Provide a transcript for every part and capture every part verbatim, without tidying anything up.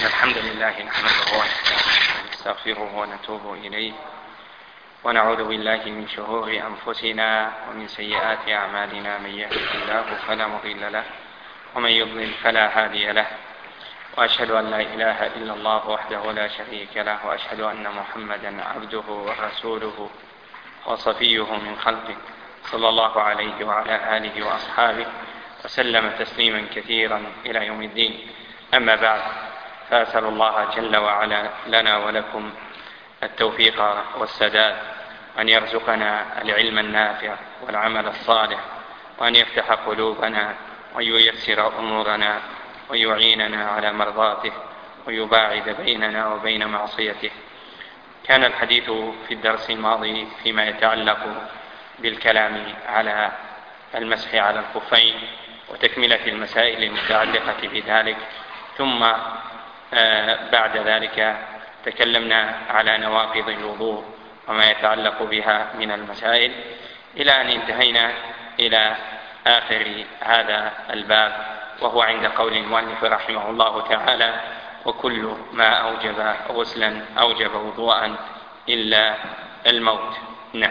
الحمد لله نحمده ونستغفره ونتوب إليه ونعوذ بالله من شرور أنفسنا ومن سيئات أعمالنا. من يهده الله فلا مضل له ومن يضلل فلا هادي له، وأشهد أن لا إله إلا الله وحده لا شريك له، وأشهد أن محمدا عبده ورسوله وصفيه من خلقه صلى الله عليه وعلى آله وأصحابه وسلم تسليما كثيرا إلى يوم الدين. أما بعد، فأسأل الله جل وعلا لنا ولكم التوفيق والسداد، وأن يرزقنا العلم النافع والعمل الصالح، وأن يفتح قلوبنا وييسر أمورنا ويعيننا على مرضاته ويباعد بيننا وبين معصيته. كان الحديث في الدرس الماضي فيما يتعلق بالكلام على المسح على الخفين وتكملة المسائل المتعلقة بذلك، ثم بعد ذلك تكلمنا على نواقض الوضوء وما يتعلق بها من المسائل، إلى أن انتهينا إلى آخر هذا الباب، وهو عند قول المؤلف رحمه الله تعالى: وكل ما أوجب غسلا أوجب وضوءا إلا الموت. نعم.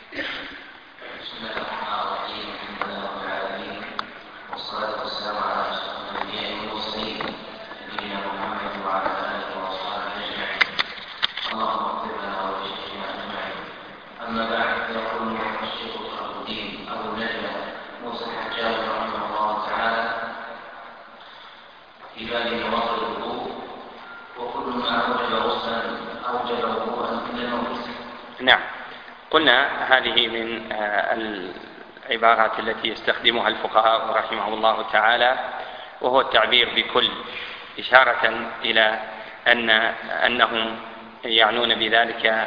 والصلاة والسلام على أشرف الأنبياء والمرسلين نبينا محمد وعلى آله وأصحابه أجمعين. اللهم اغفر لنا ولشيخنا أجمعين. أما بعد، فيقول الشيخ شرف الدين أبو النجم موسى الحجاج رحمه الله تعالى في باب نواقض الوضوء: وكل ما أوجب غسلا أوجب وضوءا إلا الموت. نعم، قلنا هذه من العبارات التي يستخدمها الفقهاء رحمه الله تعالى، وهو التعبير بكل، إشارة إلى أن أنهم يعنون بذلك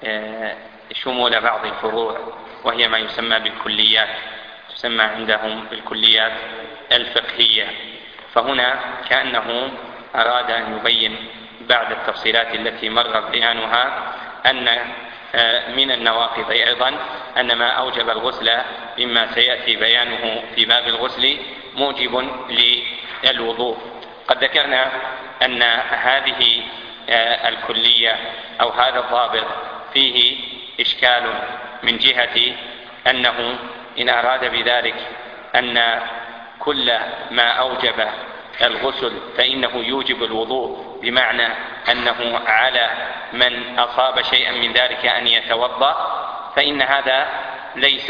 شمول بعض الفروع، وهي ما يسمى بالكليات، تسمى عندهم بالكليات الفقهية. فهنا كأنه أراد أن يبين بعد التفصيلات التي مر بيانها أن من النواقض أيضا أن ما أوجب الغسل مما سيأتي بيانه في باب الغسل موجب للوضوء. قد ذكرنا أن هذه الكلية أو هذا الضابط فيه إشكال من جهة أنه إن أراد بذلك أن كل ما أوجب الغسل فإنه يوجب الوضوء، بمعنى أنه على من أصاب شيئا من ذلك أن يتوضأ، فإن هذا ليس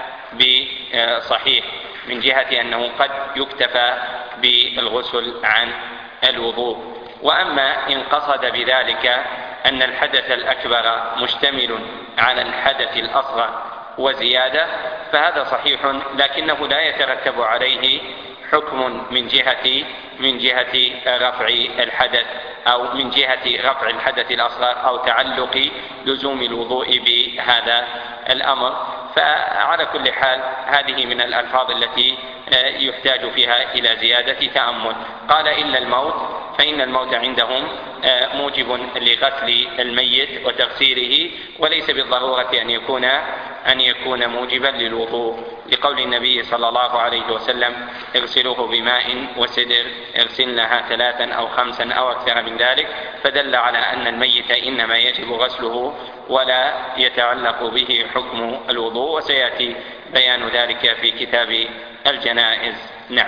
بصحيح، من جهة أنه قد يكتفى بالغسل عن الوضوء. وأما إن قصد بذلك أن الحدث الأكبر مشتمل على الحدث الأصغر وزيادة، فهذا صحيح، لكنه لا يترتب عليه حكم من جهة من جهة رفع الحدث أو من جهة رفع الحدث الأصغر أو تعلق لزوم الوضوء بهذا الأمر. فعلى كل حال هذه من الألفاظ التي يحتاج فيها إلى زيادة تأمل. قال إلا الموت، فإن الموت عندهم موجب لغسل الميت وتغسيله، وليس بالضرورة أن يكون أن يكون موجبا للوضوء، لقول النبي صلى الله عليه وسلم: اغسلوه بماء وسدر، اغسلنها ثلاثا أو خمسا أو أكثر من ذلك، فدل على أن الميت إنما يجب غسله ولا يتعلق به حكم الوضوء، وسيأتي بيان ذلك في كتاب الجنائز. نعم.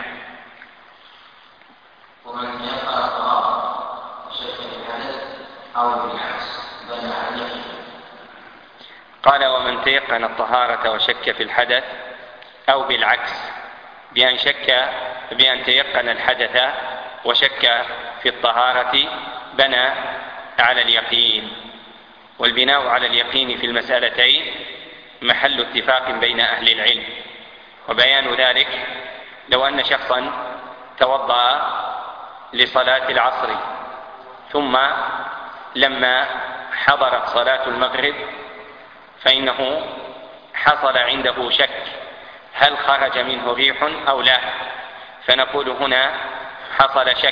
ومن يقرأ الطهارة وشك في الحدث أو بالعكس بنى عليه. قال: ومن تيقن الطهارة وشك في الحدث أو بالعكس، بأن شك بأن تيقن الحدث وشك في الطهارة بنى على اليقين. والبناء على اليقين في المسألتين محل اتفاق بين أهل العلم، وبيان ذلك لو أن شخصا توضأ لصلاة العصر، ثم لما حضرت صلاة المغرب فإنه حصل عنده شك هل خرج منه ريح أو لا، فنقول هنا حصل شك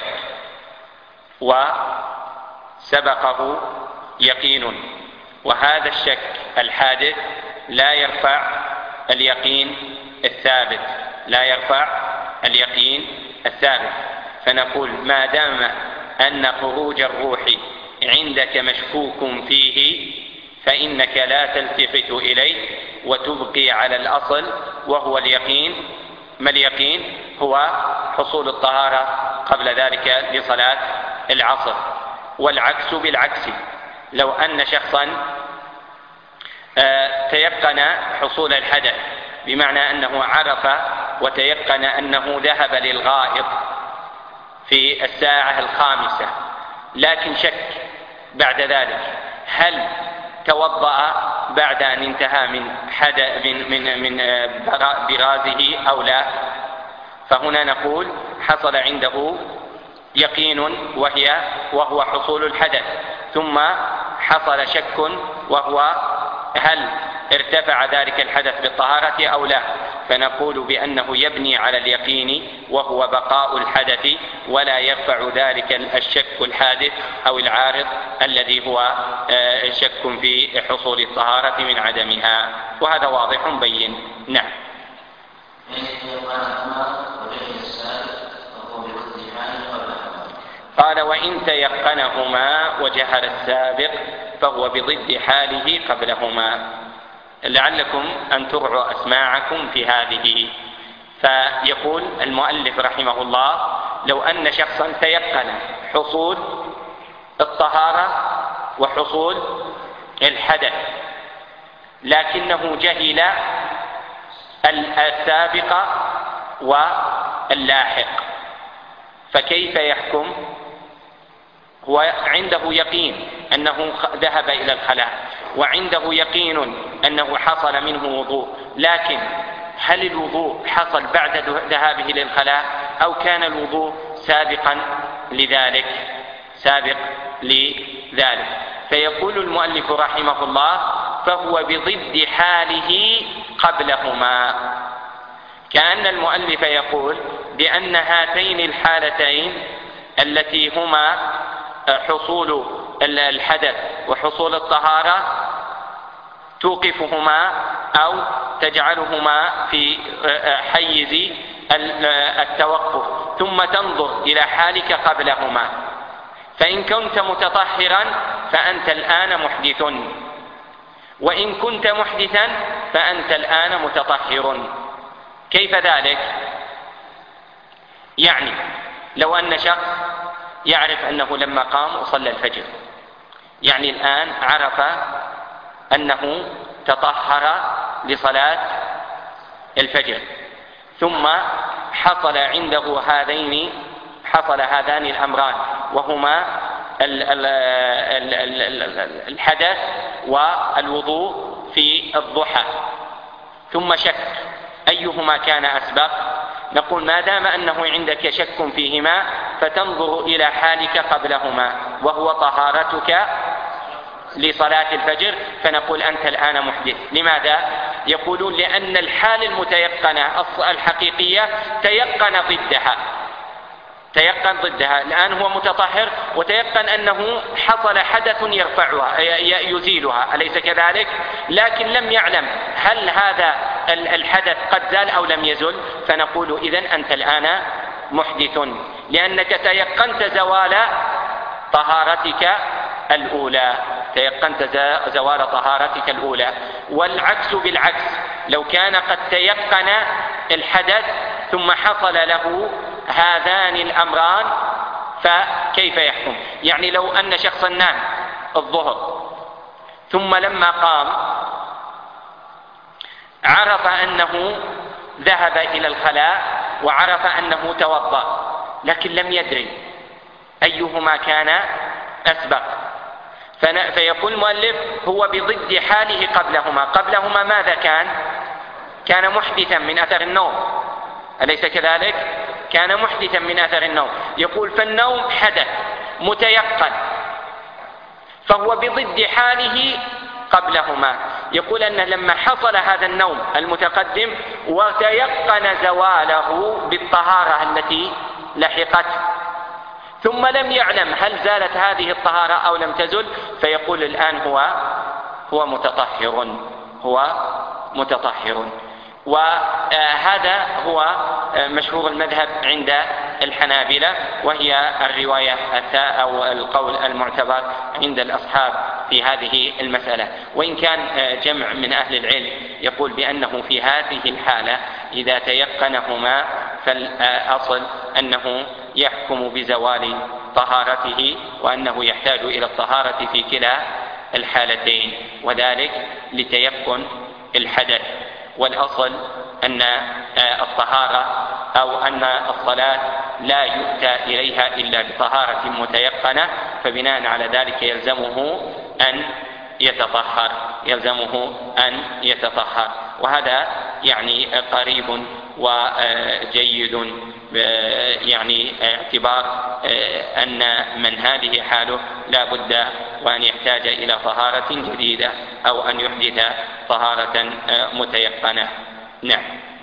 وسبقه يقين، وهذا الشك الحادث لا يرفع اليقين الثابت لا يرفع اليقين الثابت فنقول ما دام أن خروج الروح عندك مشكوك فيه فإنك لا تلتفت إليه وتبقي على الأصل وهو اليقين. ما اليقين؟ هو حصول الطهارة قبل ذلك لصلاة العصر. والعكس بالعكس، لو أن شخصا تيقن حصول الحدث بمعنى أنه عرف وتيقن أنه ذهب للغائط في الساعة الخامسة، لكن شك بعد ذلك هل توضأ بعد أن انتهى من حدث من من من برازه أو لا، فهنا نقول حصل عنده يقين وهي وهو حصول الحدث، ثم حصل شك وهو هل ارتفع ذلك الحدث بالطهارة أو لا، فنقول بأنه يبني على اليقين وهو بقاء الحدث، ولا يرفع ذلك الشك الحادث أو العارض الذي هو شك في حصول الطهارة من عدمها. وهذا واضح بين. نعم. قال وإن تيقنهما وجهل السابق فهو بضد حاله قبلهما. لعلكم أن ترعوا أسماعكم في هذه. فيقول المؤلف رحمه الله لو أن شخصا تيقن حصول الطهارة وحصول الحدث لكنه جهل السابق واللاحق، فكيف يحكم؟ هو عنده يقين أنه ذهب إلى الخلاء وعنده يقين أنه حصل منه وضوء، لكن هل الوضوء حصل بعد ذهابه للخلاء أو كان الوضوء سابقا لذلك سابق لذلك فيقول المؤلف رحمه الله فهو بضد حاله قبلهما، كأن المؤلف يقول بأن هاتين الحالتين التي هما حصول الحدث وحصول الطهارة توقفهما أو تجعلهما في حيز التوقف ثم تنظر إلى حالك قبلهما، فإن كنت متطهرا فأنت الآن محدث، وإن كنت محدثا فأنت الآن متطهر. كيف ذلك؟ يعني لو أن شخص يعرف أنه لما قام وصلى الفجر، يعني الآن عرف أنه تطهر لصلاة الفجر، ثم حصل عنده هذين حصل هذان الأمران وهما الحدث والوضوء في الضحى، ثم شك أيهما كان أسبق. نقول ما دام أنه عندك شك فيهما فتنظر إلى حالك قبلهما وهو طهارتك لصلاة الفجر، فنقول أنت الآن محدث. لماذا؟ يقولون لأن الحال المتيقنة الحقيقية تيقن ضدها تيقن ضدها الآن هو متطهر وتيقن أنه حصل حدث يرفعها يزيلها، أليس كذلك؟ لكن لم يعلم هل هذا الحدث قد زال أو لم يزل، فنقول إذن أنت الآن محدث لأنك تيقنت زوال طهارتك الأولى تيقنت زوال طهارتك الأولى. والعكس بالعكس، لو كان قد تيقن الحدث ثم حصل له هذان الأمران فكيف يحكم؟ يعني لو أن شخصا نام الظهر ثم لما قام عرف أنه ذهب إلى الخلاء وعرف أنه توضأ، لكن لم يدري أيهما كان أسبق، فيقول المؤلف هو بضد حاله قبلهما. قبلهما ماذا كان؟ كان محدثا من أثر النوم، أليس كذلك؟ كان محدثا من أثر النوم. يقول فالنوم حدث متيقن فهو بضد حاله قبلهما. يقول أن لما حصل هذا النوم المتقدم وتيقن زواله بالطهارة التي لحقته ثم لم يعلم هل زالت هذه الطهارة أو لم تزل، فيقول الآن هو هو متطهر هو متطهر. وهذا هو مشهور المذهب عند الحنابلة، وهي الرواية أو القول المعتبر عند الأصحاب في هذه المسألة. وإن كان جمع من أهل العلم يقول بأنه في هذه الحالة إذا تيقنهما فالأصل أنه يحكم بزوال طهارته، وأنه يحتاج إلى الطهارة في كلا الحالتين، وذلك لتيقن الحدث. والأصل أن الطهارة أو أن الصلاة لا يؤتى إليها إلا بطهارة متيقنة، فبناء على ذلك يلزمه أن يتطهر يلزمه أن يتطهر وهذا يعني قريب وجيد، يعني اعتبار أن من هذه حاله لا بد وأن يحتاج إلى طهارة جديدة أو أن يحدث طهارة متيقنة. نعم.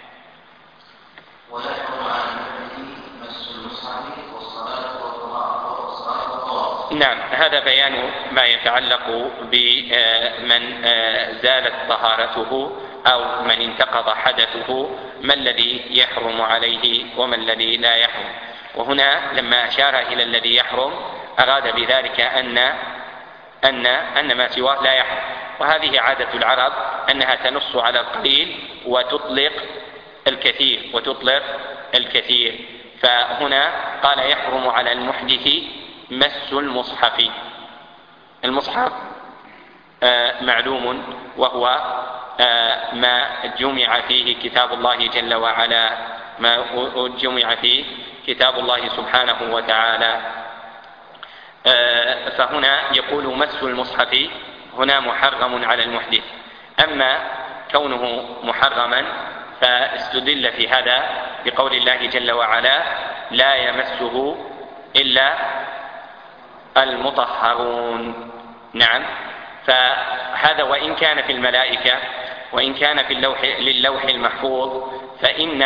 نعم، هذا بيان ما يتعلق بمن زالت طهارته أو من انتقض حدثه، ما الذي يحرم عليه وما الذي لا يحرم. وهنا لما أشار إلى الذي يحرم أراد بذلك أن أن أن ما سواه لا يحرم، وهذه عادة العرب أنها تنص على القليل وتطلق الكثير وتطلق الكثير فهنا قال يحرم على المحدث مس المصحف. المصحف معلوم وهو ما جمع فيه كتاب الله جل وعلا، ما جمع فيه كتاب الله سبحانه وتعالى. فهنا يقول مس المصحف هنا محرم على المحدث. أما كونه محرما فاستدل في هذا بقول الله جل وعلا لا يمسه إلا المطهرون. نعم، فهذا وإن كان في الملائكة وإن كان في اللوح للوح المحفوظ، فإن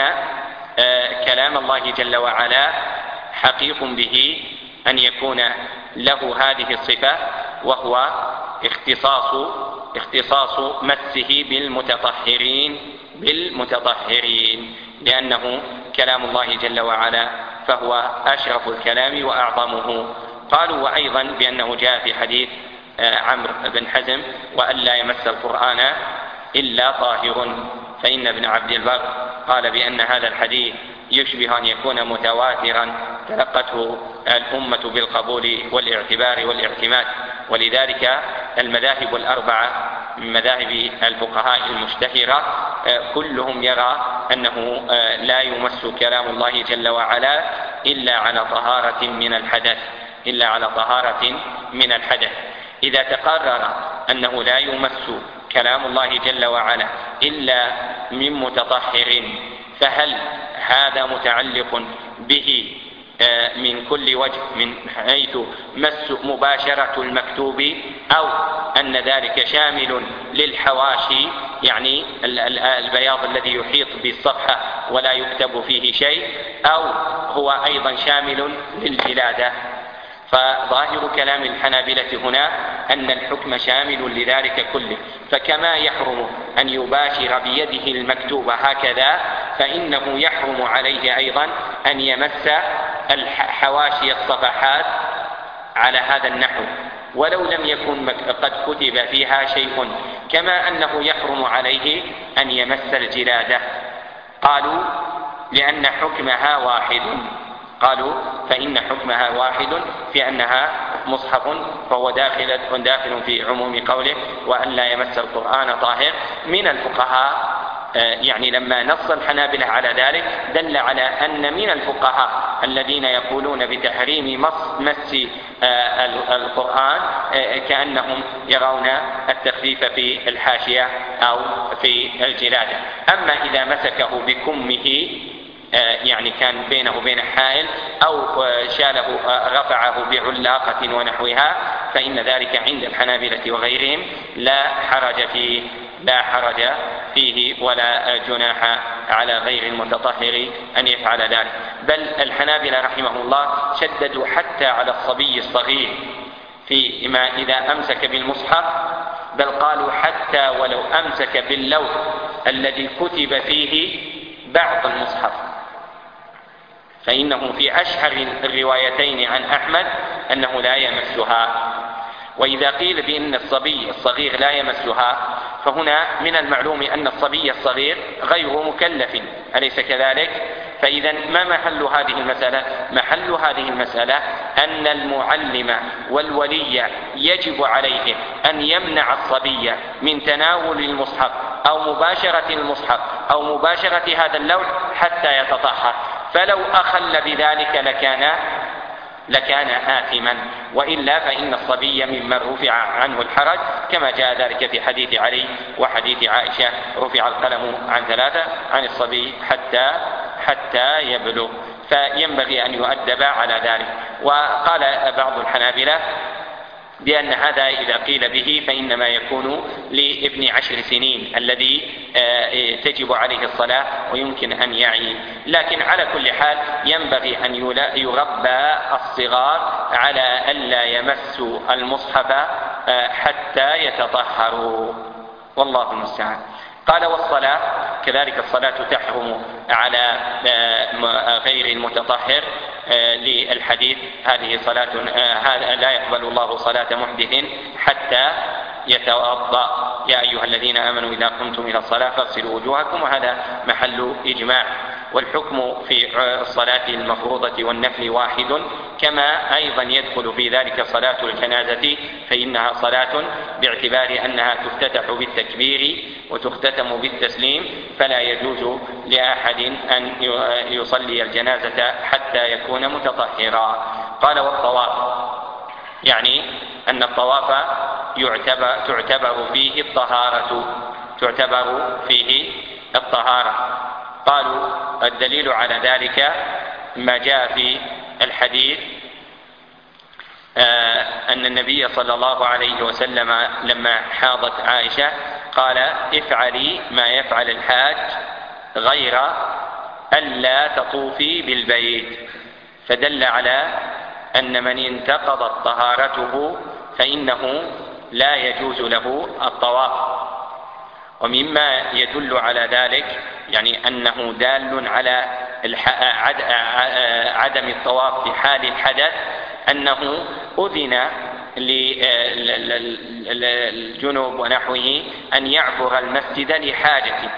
كلام الله جل وعلا حقيق به أن يكون له هذه الصفة، وهو اختصاص اختصاص مسه بالمتطهرين بالمتطهرين لأنه كلام الله جل وعلا فهو أشرف الكلام وأعظمه. قالوا وأيضا بأنه جاء في حديث عمرو بن حزم وأن لا يمس القرآن إلا طاهر، فإن ابن عبد البر قال بأن هذا الحديث يشبه أن يكون متواترا تلقته الأمة بالقبول والاعتبار والاعتماد. ولذلك المذاهب الأربعة من مذاهب الفقهاء المشتهرة كلهم يرى أنه لا يمس كلام الله جل وعلا إلا على طهارة من الحدث إلا على طهارة من الحدث. إذا تقرر أنه لا يمس كلام الله جل وعلا إلا من متطهر، فهل هذا متعلق به من كل وجه من حيث مس مباشرة المكتوب، أو أن ذلك شامل للحواشي يعني البياض الذي يحيط بالصفحة ولا يكتب فيه شيء، أو هو أيضا شامل للجلادة؟ فظاهر كلام الحنابلة هنا أن الحكم شامل لذلك كله، فكما يحرم أن يباشر بيده المكتوب هكذا، فإنه يحرم عليه أيضا أن يمس حواشي الصفحات على هذا النحو ولو لم يكن قد كتب فيها شيء، كما أنه يحرم عليه أن يمس الجلادة. قالوا لأن حكمها واحد قالوا فإن حكمها واحد في أنها مصحف، فهو داخل داخل في عموم قوله وأن لا يمس القرآن طاهر. من الفقهاء يعني لما نص الحنابلة على ذلك دل على أن من الفقهاء الذين يقولون بتحريم مس القرآن كأنهم يرون التخفيف في الحاشية أو في الجلادة. أما إذا مسكه بكمه يعني كان بينه وبين حائل أو شاله رفعه بعلاقة ونحوها، فإن ذلك عند الحنابلة وغيرهم لا حرج فيه لا حرج فيه ولا جناح على غير المتطهر أن يفعل ذلك. بل الحنابلة رحمه الله شددوا حتى على الصبي الصغير فيما إذا أمسك بالمصحف، بل قالوا حتى ولو أمسك باللوح الذي كتب فيه بعض المصحف، فإنه في أشهر الروايتين عن أحمد أنه لا يمسها. وإذا قيل بأن الصبي الصغير لا يمسها فهنا من المعلوم أن الصبي الصغير غير مكلف، أليس كذلك؟ فإذا ما محل هذه المسألة؟ محل هذه المسألة أن المعلم والولي يجب عليه أن يمنع الصبي من تناول المصحف أو مباشرة المصحف أو مباشرة هذا اللوح حتى يتطهر، فلو أخل بذلك لكان لكان آثما، وإلا فإن الصبي ممن رفع عنه الحرج، كما جاء ذلك في حديث علي وحديث عائشة: رفع القلم عن ثلاثة، عن الصبي حتى حتى يبلغ، فينبغي أن يؤدب على ذلك. وقال بعض الحنابلة بأن هذا إذا قيل به فإنما يكون لابن عشر سنين الذي تجب عليه الصلاة ويمكن أن يعي. لكن على كل حال ينبغي أن يربى الصغار على ألا يمسوا المصحف حتى يتطهروا، والله المستعان. قال: والصلاة كذلك، الصلاة تحرم على غير المتطهر للحديث: هذه صلاة لا يقبل الله صلاة محدث حتى يتوضأ، يا أيها الذين آمنوا إذا قمتم إلى الصلاة فاغسلوا وجوهكم، وهذا محل إجماع. والحكم في الصلاة المفروضة والنفل واحد، كما أيضا يدخل في ذلك صلاة الجنازة، فإنها صلاة باعتبار أنها تفتتح بالتكبير وتختتم بالتسليم، فلا يجوز لأحد أن يصلي الجنازة حتى يكون متطهرا. قال: والطواف، يعني أن الطواف يعتبر تعتبر فيه الطهارة تعتبر فيه الطهارة قالوا: الدليل على ذلك ما جاء في الحديث أن النبي صلى الله عليه وسلم لما حاضت عائشة قال: افعلي ما يفعل الحاج غير ألا تطوفي بالبيت، فدل على أن من انتقضت طهارته فإنه لا يجوز له الطواف. ومما يدل على ذلك يعني أنه دال على عدم الطواف في حال الحدث، أنه أذن للجنوب ونحوه أن يعبر المسجد لحاجته،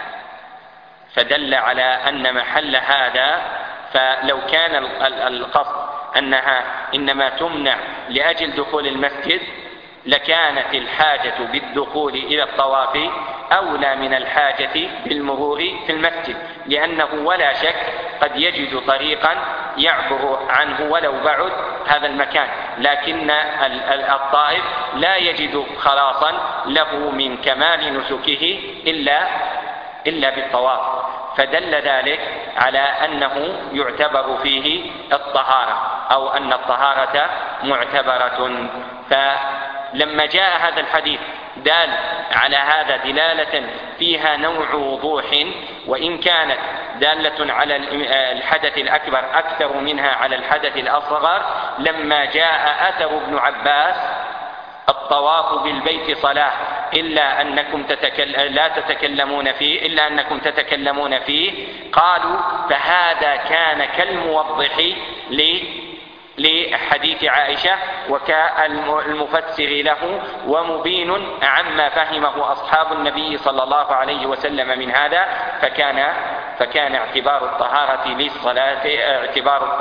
فدل على أن محل هذا، فلو كان القصد أنها إنما تمنع لأجل دخول المسجد لكانت الحاجة بالدخول إلى الطواف أولى من الحاجة بالمرور في المسجد، لأنه ولا شك قد يجد طريقا يعبر عنه ولو بعد هذا المكان، لكن الطائف لا يجد خلاصا له من كمال نسكه إلا إلا بالطواف، فدل ذلك على أنه يعتبر فيه الطهارة أو أن الطهارة معتبرة. فلما جاء هذا الحديث دال على هذا دلالة فيها نوع وضوح، وإن كانت دالة على الحدث الأكبر أكثر منها على الحدث الأصغر، لما جاء أثر ابن عباس: الطواف بالبيت صلاة إلا أنكم تتكل... لا تتكلمون فيه إلا أنكم تتكلمون فيه، قالوا فهذا كان كالموضح ل... لحديث عائشة وكالمفسر له ومبين عما فهمه أصحاب النبي صلى الله عليه وسلم من هذا، فكان فكان اعتبار الطهارة للصلاة اعتبار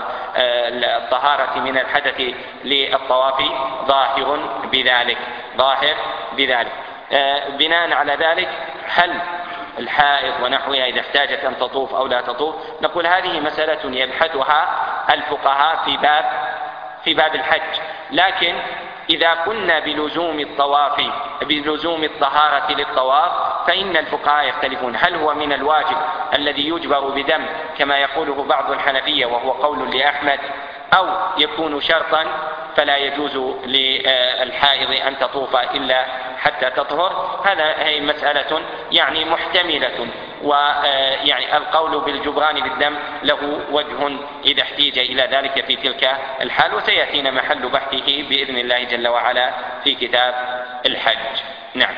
الطهارة من الحدث للطواف ظاهر بذلك ظاهر بذلك بناء على ذلك، هل الحائض ونحوها إذا احتاجت أن تطوف أو لا تطوف؟ نقول هذه مسألة يبحثها الفقهاء في باب في باب الحج، لكن إذا قلنا بلزوم الطواف بلزوم الطهارة للطواف فإن الفقهاء يختلفون، هل هو من الواجب الذي يجبر بدم كما يقوله بعض الحنفية وهو قول لأحمد، أو يكون شرطا فلا يجوز للحائض أن تطوف إلا حتى تطهر؟ هذا هي مسألة يعني محتملة، ويعني القول بالجبران بالدم له وجه إذا احتيج إلى ذلك في تلك الحال، وسيأتينا محل بحثه بإذن الله جل وعلا في كتاب الحج. نعم.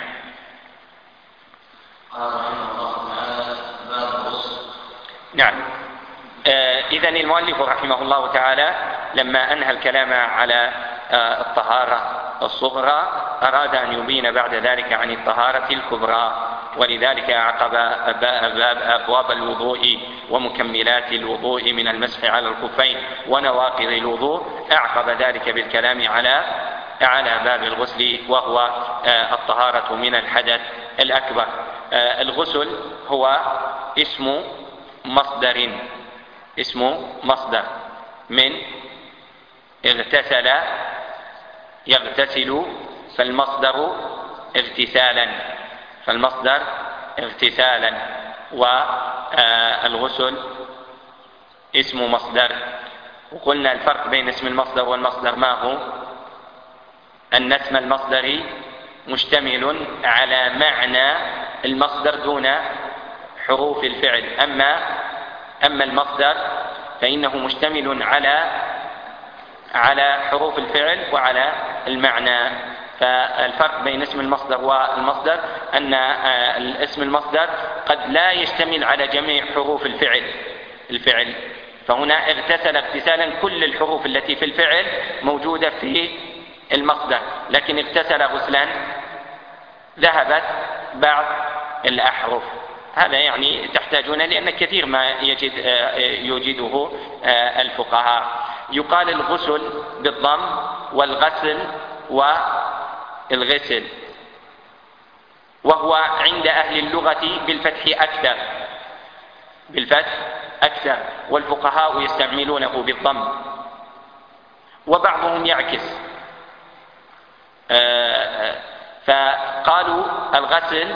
قال رحمه الله تعالى: باب الغسل. نعم. إذن المؤلف رحمه الله تعالى لما أنهى الكلام على الطهارة الصغرى أراد أن يبين بعد ذلك عن الطهارة الكبرى، ولذلك أعقب أبواب الوضوء ومكملات الوضوء من المسح على الخفين ونواقض الوضوء، أعقب ذلك بالكلام على على باب الغسل وهو الطهارة من الحدث الأكبر. الغسل هو اسم مصدر اسم مصدر من اغتسل يغتسل، فالمصدر اغتسالا فالمصدر اغتسالا والغسل اسم مصدر. وقلنا الفرق بين اسم المصدر والمصدر ما هو؟ أن اسم المصدر مشتمل على معنى المصدر دون حروف الفعل، أما أما المصدر فإنه مشتمل على على حروف الفعل وعلى المعنى. فالفرق بين اسم المصدر والمصدر أن اسم المصدر قد لا يشتمل على جميع حروف الفعل الفعل فهنا اغتسل اغتسالا كل الحروف التي في الفعل موجودة في المصدر، لكن اغتسل غسلا ذهبت بعض الأحرف. هذا يعني تحتاجون، لأن كثير ما يجد يوجده الفقهاء. يقال الغسل بالضم والغسل والغسل، وهو عند أهل اللغة بالفتح أكثر بالفتح أكثر والفقهاء يستعملونه بالضم، وبعضهم يعكس، فقالوا الغسل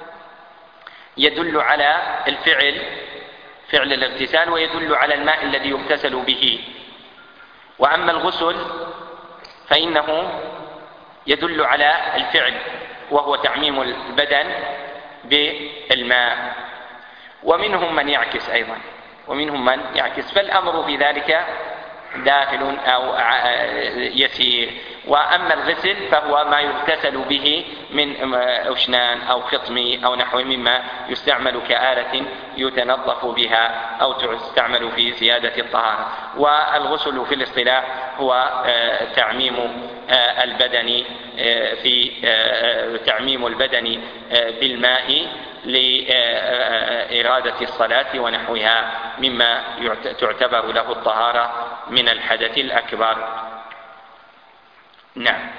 يدل على الفعل فعل الاغتسال ويدل على الماء الذي يغتسل به، وأما الغسل فإنه يدل على الفعل وهو تعميم البدن بالماء. ومنهم من يعكس أيضا ومنهم من يعكس فالأمر في ذلك داخل أو يسير. وأما الغسل فهو ما يغتسل به من أشنان أو خطم أو نحو مما يستعمل كآلة يتنظف بها أو تستعمل في زيادة الطهارة. والغسل في الاصطلاح هو تعميم البدن في تعميم البدن بالماء لإرادة الصلاة ونحوها مما تعتبر له الطهارة من الحدث الأكبر. نعم.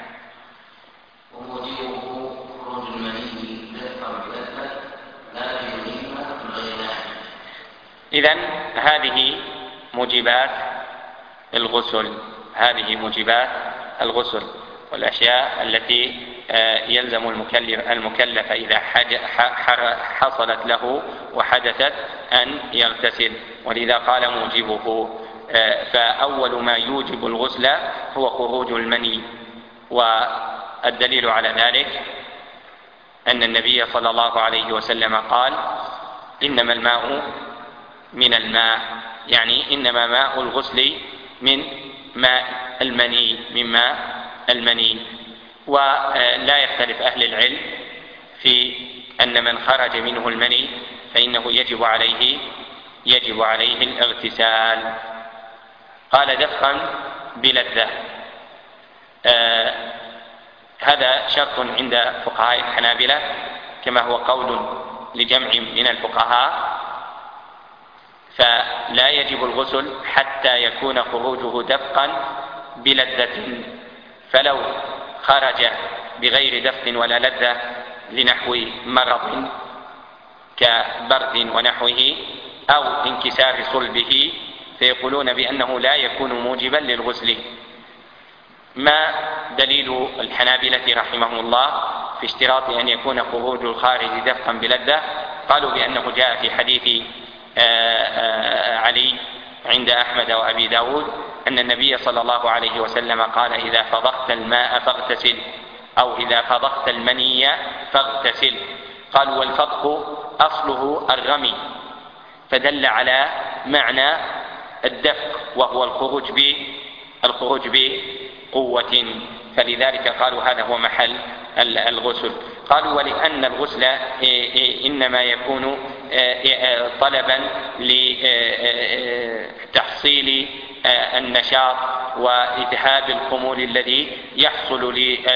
وموجبه خروج المني دفعا بلذة لا يريدها من غير. إذن هذه موجبات الغسل هذه موجبات الغسل والأشياء التي يلزم المكلف إذا حصلت له وحدثت أن يغتسل، ولذا قال موجبه. فأول ما يوجب الغسل هو خروج المني، والدليل على ذلك أن النبي صلى الله عليه وسلم قال إنما الماء من الماء، يعني إنما ماء الغسل من ماء المني من ماء المني. ولا يختلف أهل العلم في أن من خرج منه المني فإنه يجب عليه يجب عليه الاغتسال. قال دفقا بلذة، آه هذا شرط عند فقهاء الحنابلة كما هو قول لجمع من الفقهاء، فلا يجب الغسل حتى يكون خروجه دفقا بلذة، فلو خرج بغير دفق ولا لذة لنحو مرض كبرد ونحوه أو انكسار صلبه فيقولون بأنه لا يكون موجبا للغسل. ما دليل الحنابلة رحمهم الله في اشتراط أن يكون خروج الخارج دفقا بلذة؟ قالوا بأنه جاء في حديث علي عند أحمد وأبي داود أن النبي صلى الله عليه وسلم قال إذا فضخت الماء فاغتسل، أو إذا فضخت المني فاغتسل. قالوا والفضخ أصله الرمي، فدل على معنى الدفق وهو الخروج ب الخروج بقوة، فلذلك قالوا هذا هو محل الغسل. قالوا ولأن الغسل إنما يكون طلبا لتحصيل النشاط وإذهاب الخمول الذي يحصل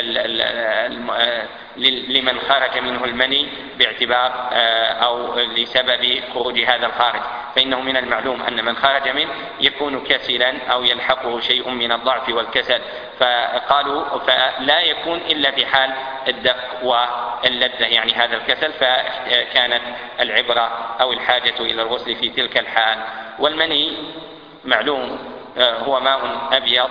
لمن خرج منه المني باعتبار أو لسبب خروج هذا الخارج، فإنه من المعلوم أن من خرج منه يكون كسلا أو يلحقه شيء من الضعف والكسل، فقالوا فلا يكون إلا في حال الدفء واللذة يعني هذا الكسل، فكانت العبرة أو الحاجة إلى الغسل في تلك الحال. والمني معلوم هو ماء أبيض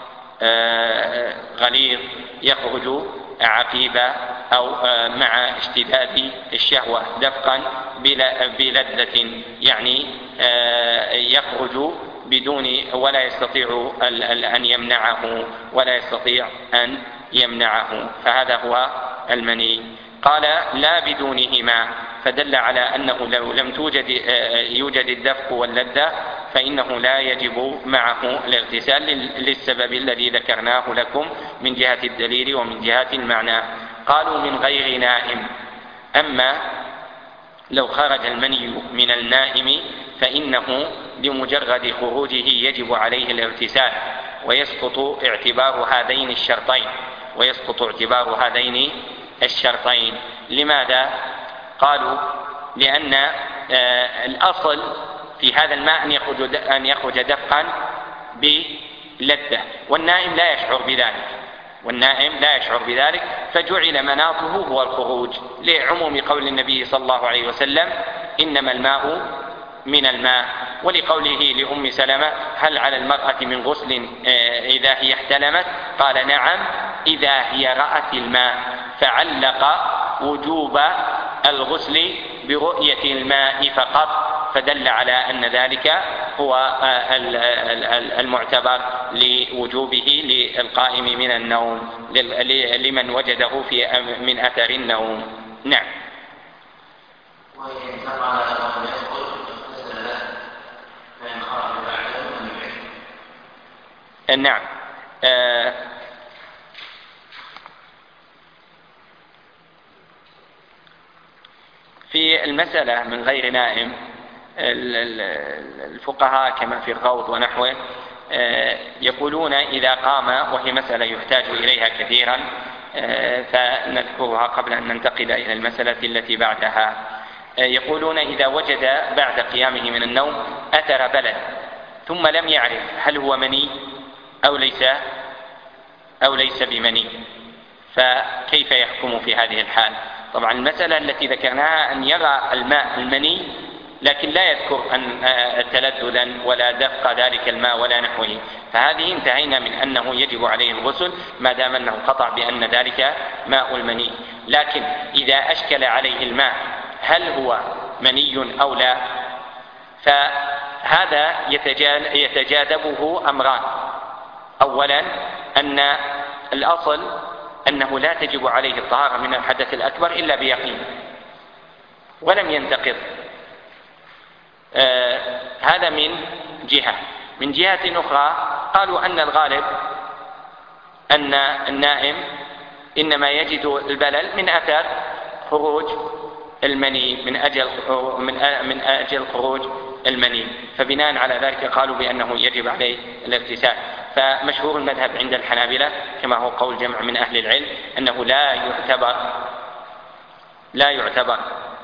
غليظ يخرج عقيب أو مع اشتداد الشهوة دفقا بلذة، يعني يخرج بدون ولا يستطيع أن يمنعه ولا يستطيع أن يمنعه، فهذا هو المني. قال لا بدونهما، فدل على أنه لو لم توجد يوجد الدفق واللذة فإنه لا يجب معه الاغتسال للسبب الذي ذكرناه لكم من جهة الدليل ومن جهة المعنى. قالوا من غير نائم، أما لو خرج المني من النائم فإنه بمجرد خروجه يجب عليه الاغتسال، ويسقط اعتبار هذين الشرطين ويسقط اعتبار هذين الشرطين. لماذا؟ قالوا لأن الأصل في هذا الماء أن يخرج أن يخرج دفقا بلذة، والنائم لا يشعر بذلك والنائم لا يشعر بذلك فجعل مناطه هو الخروج، لعموم قول النبي صلى الله عليه وسلم إنما الماء من الماء، ولقوله لأم سلمة هل على المرأة من غسل إذا هي احتلمت؟ قال نعم إذا هي رأت الماء، فعلق وجوب الغسل برؤية الماء فقط، فدل على أن ذلك هو المعتبر لوجوبه للقائم من النوم لمن وجده في من أثر النوم. نعم. نعم. آه في المسألة من غير نائم الفقهاء كما في الروض ونحوه يقولون إذا قام، وهي مسألة يحتاج إليها كثيرا فنذكرها قبل أن ننتقل إلى المسألة التي بعدها، يقولون إذا وجد بعد قيامه من النوم أثر بلد ثم لم يعرف هل هو مني أو ليس أو ليس بمني، فكيف يحكم في هذه الحال؟ طبعا المسألة التي ذكرناها أن يرى الماء المني لكن لا يذكر أن تلذذا ولا دفق ذلك الماء ولا نحوه، فهذه انتهينا من أنه يجب عليه الغسل ما دام أنه قطع بأن ذلك ماء المني. لكن إذا أشكل عليه الماء هل هو مني أو لا، فهذا يتجاذبه أمران. أولا أن الأصل أنه لا تجب عليه الطهارة من الحدث الأكبر إلا بيقين ولم ينتقض، آه هذا من جهة. من جهة أخرى قالوا أن الغالب أن النائم إنما يجد البلل من أثر خروج المني من أجل من أجل خروج المني، فبناء على ذلك قالوا بأنه يجب عليه الاغتسال. فمشهور المذهب عند الحنابلة كما هو قول جمع من أهل العلم أنه لا يعتبر لا يعتبر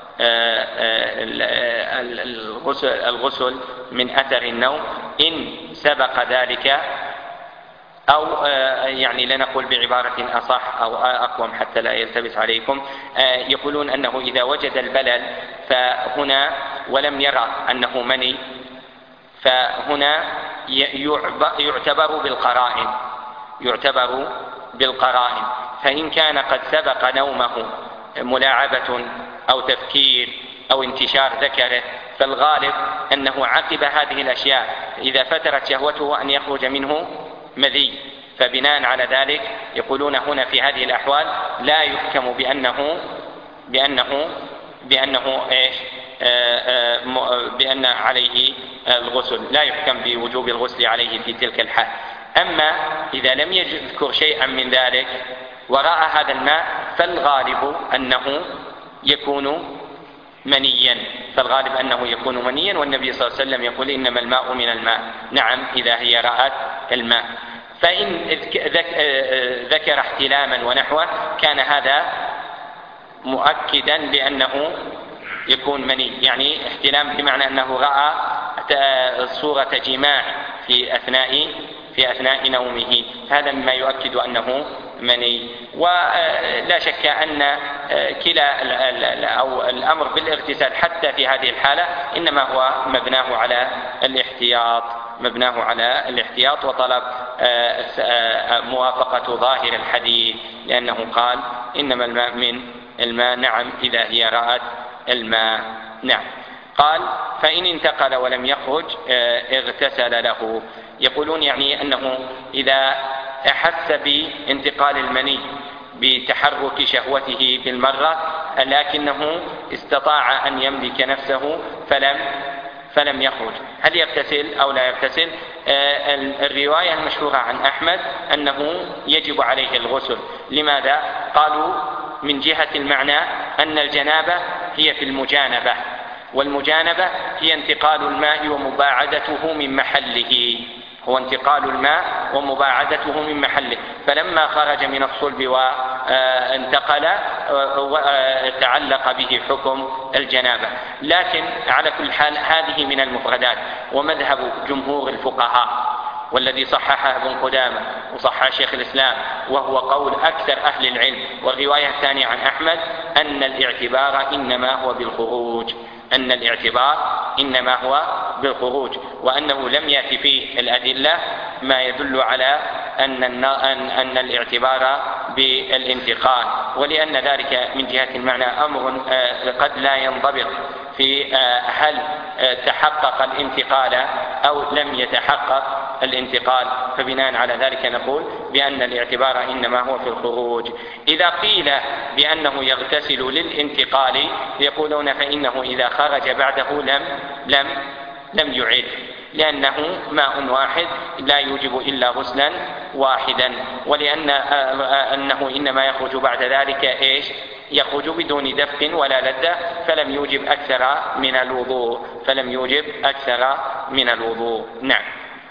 الغسل الغسل من أثر النوم إن سبق ذلك، أو يعني لنقول بعبارة أصح أو أقوم حتى لا يلتبس عليكم، يقولون أنه إذا وجد البلل فهنا ولم يرى أنه مني فهنا يعتبر بالقرائن يعتبر بالقرائن فإن كان قد سبق نومه ملاعبة أو تفكير أو انتشار ذكره فالغالب أنه عقب هذه الأشياء إذا فترت شهوته أن يخرج منه مذي، فبناء على ذلك يقولون هنا في هذه الأحوال لا يحكم بأنه بأنه بأنه إيش بأن عليه الغسل، لا يحكم بوجوب الغسل عليه في تلك الحال. أما إذا لم يذكر شيئا من ذلك ورأى هذا الماء فالغالب أنه يكون منيا فالغالب أنه يكون منيا والنبي صلى الله عليه وسلم يقول إنما الماء من الماء. نعم إذا هي رأت الماء. فإن ذكر احتلاما ونحوه كان هذا مؤكدا بأنه يكون مني، يعني احتلام بمعنى أنه رأى صورة جماع في أثناء في أثناء نومه، هذا مما يؤكد أنه مني. ولا شك أن كلا أو الأمر بالاغتسال حتى في هذه الحالة إنما هو مبناه على الاحتياط مبناه على الاحتياط وطلب موافقة ظاهر الحديث، لأنه قال إنما الماء من الماء. نعم إذا هي رأت الماء. نعم. قال فإن انتقل ولم يخرج اغتسل له. يقولون يعني أنه إذا أحس بانتقال المني بتحرك شهوته بالمرة لكنه استطاع أن يملك نفسه فلم فلم يخرج، هل يغتسل أو لا يغتسل؟ الرواية المشهورة عن أحمد أنه يجب عليه الغسل. لماذا؟ قالوا من جهة المعنى أن الجنابة هي في المجانبة، والمجانبة هي انتقال الماء ومباعدته من محله، هو انتقال الماء ومباعدته من محله، فلما خرج من الصلب وانتقل تعلق به حكم الجنابة. لكن على كل حال هذه من المفردات، ومذهب جمهور الفقهاء والذي صححه ابن قدامة وصحح شيخ الإسلام وهو قول أكثر أهل العلم، والرواية الثانية عن أحمد أن الاعتبار إنما هو بالخروج أن الاعتبار إنما هو بالخروج وأنه لم يأتي فيه الأدلة ما يدل على أن أن الاعتبار بالانتقال، ولأن ذلك من جهة المعنى أمر قد لا ينضبط في هل تحقق الانتقال أو لم يتحقق الانتقال، فبناء على ذلك نقول بأن الاعتبار إنما هو في الخروج. إذا قيل بأنه يغتسل للانتقال يقولون فإنه إذا خرج بعده لم لم لم يعد، لأنه ماء واحد لا يوجب إلا غسلا واحدا، ولأن أنه إنما يخرج بعد ذلك إيش؟ يخرج بدون دفق ولا لذة، فلم يوجب أكثر من الوضوء فلم يوجب أكثر من الوضوء. نعم.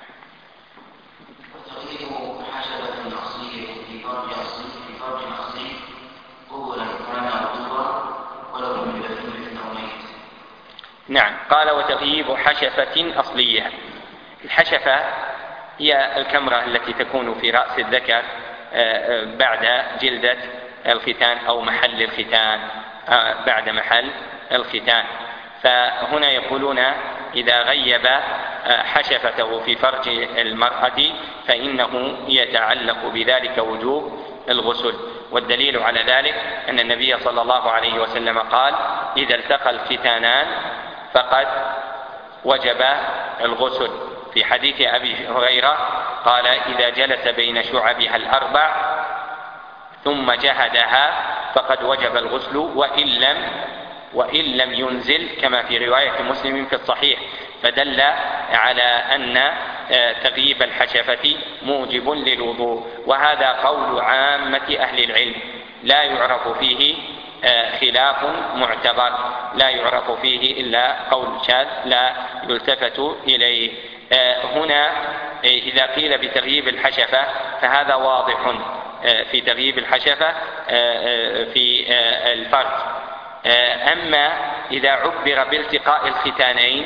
نعم. قال وتغييب حشفة أصلية. الحشفة هي الكمرة التي تكون في رأس الذكر بعد جلدة الختان أو محل الختان بعد محل الختان. فهنا يقولون إذا غيب حشفته في فرج المرأة فإنه يتعلق بذلك وجوب الغسل، والدليل على ذلك أن النبي صلى الله عليه وسلم قال إذا التقى الختانان فقد وجب الغسل. في حديث أبي هريرة قال إذا جلس بين شعبها الأربع ثم جهدها فقد وجب الغسل وإن لم وإن لم ينزل، كما في رواية مسلم في الصحيح، فدل على أن تغييب الحشفة موجب للوضوء، وهذا قول عامة أهل العلم لا يعرف فيه خلاف معتبر، لا يعرف فيه إلا قول شاذ لا يلتفت إليه. هنا إذا قيل بتغييب الحشفة فهذا واضح في تغييب الحشفة في الفرج. أما إذا عبر بالتقاء الختانين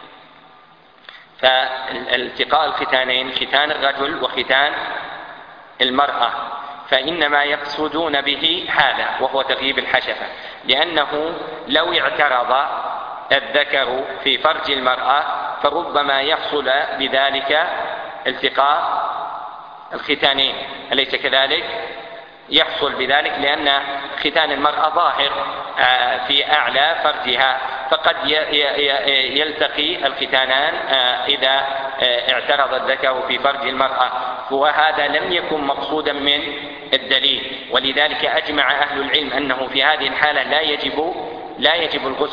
فالتقاء الختانين ختان الرجل وختان المرأة فإنما يقصدون به هذا وهو تغييب الحشفة، لأنه لو اعترض الذكر في فرج المرأة فربما يحصل بذلك التقاء الختانين، أليس كذلك؟ يحصل بذلك لأن ختان المرأة ظاهر في أعلى فرجها، فقد يلتقي الختانان إذا اعترض الذكر في فرج المرأة، وهذا لم يكن مقصودا من الدليل، ولذلك أجمع أهل العلم أنه في هذه الحالة لا يجب لا يجب الغسل،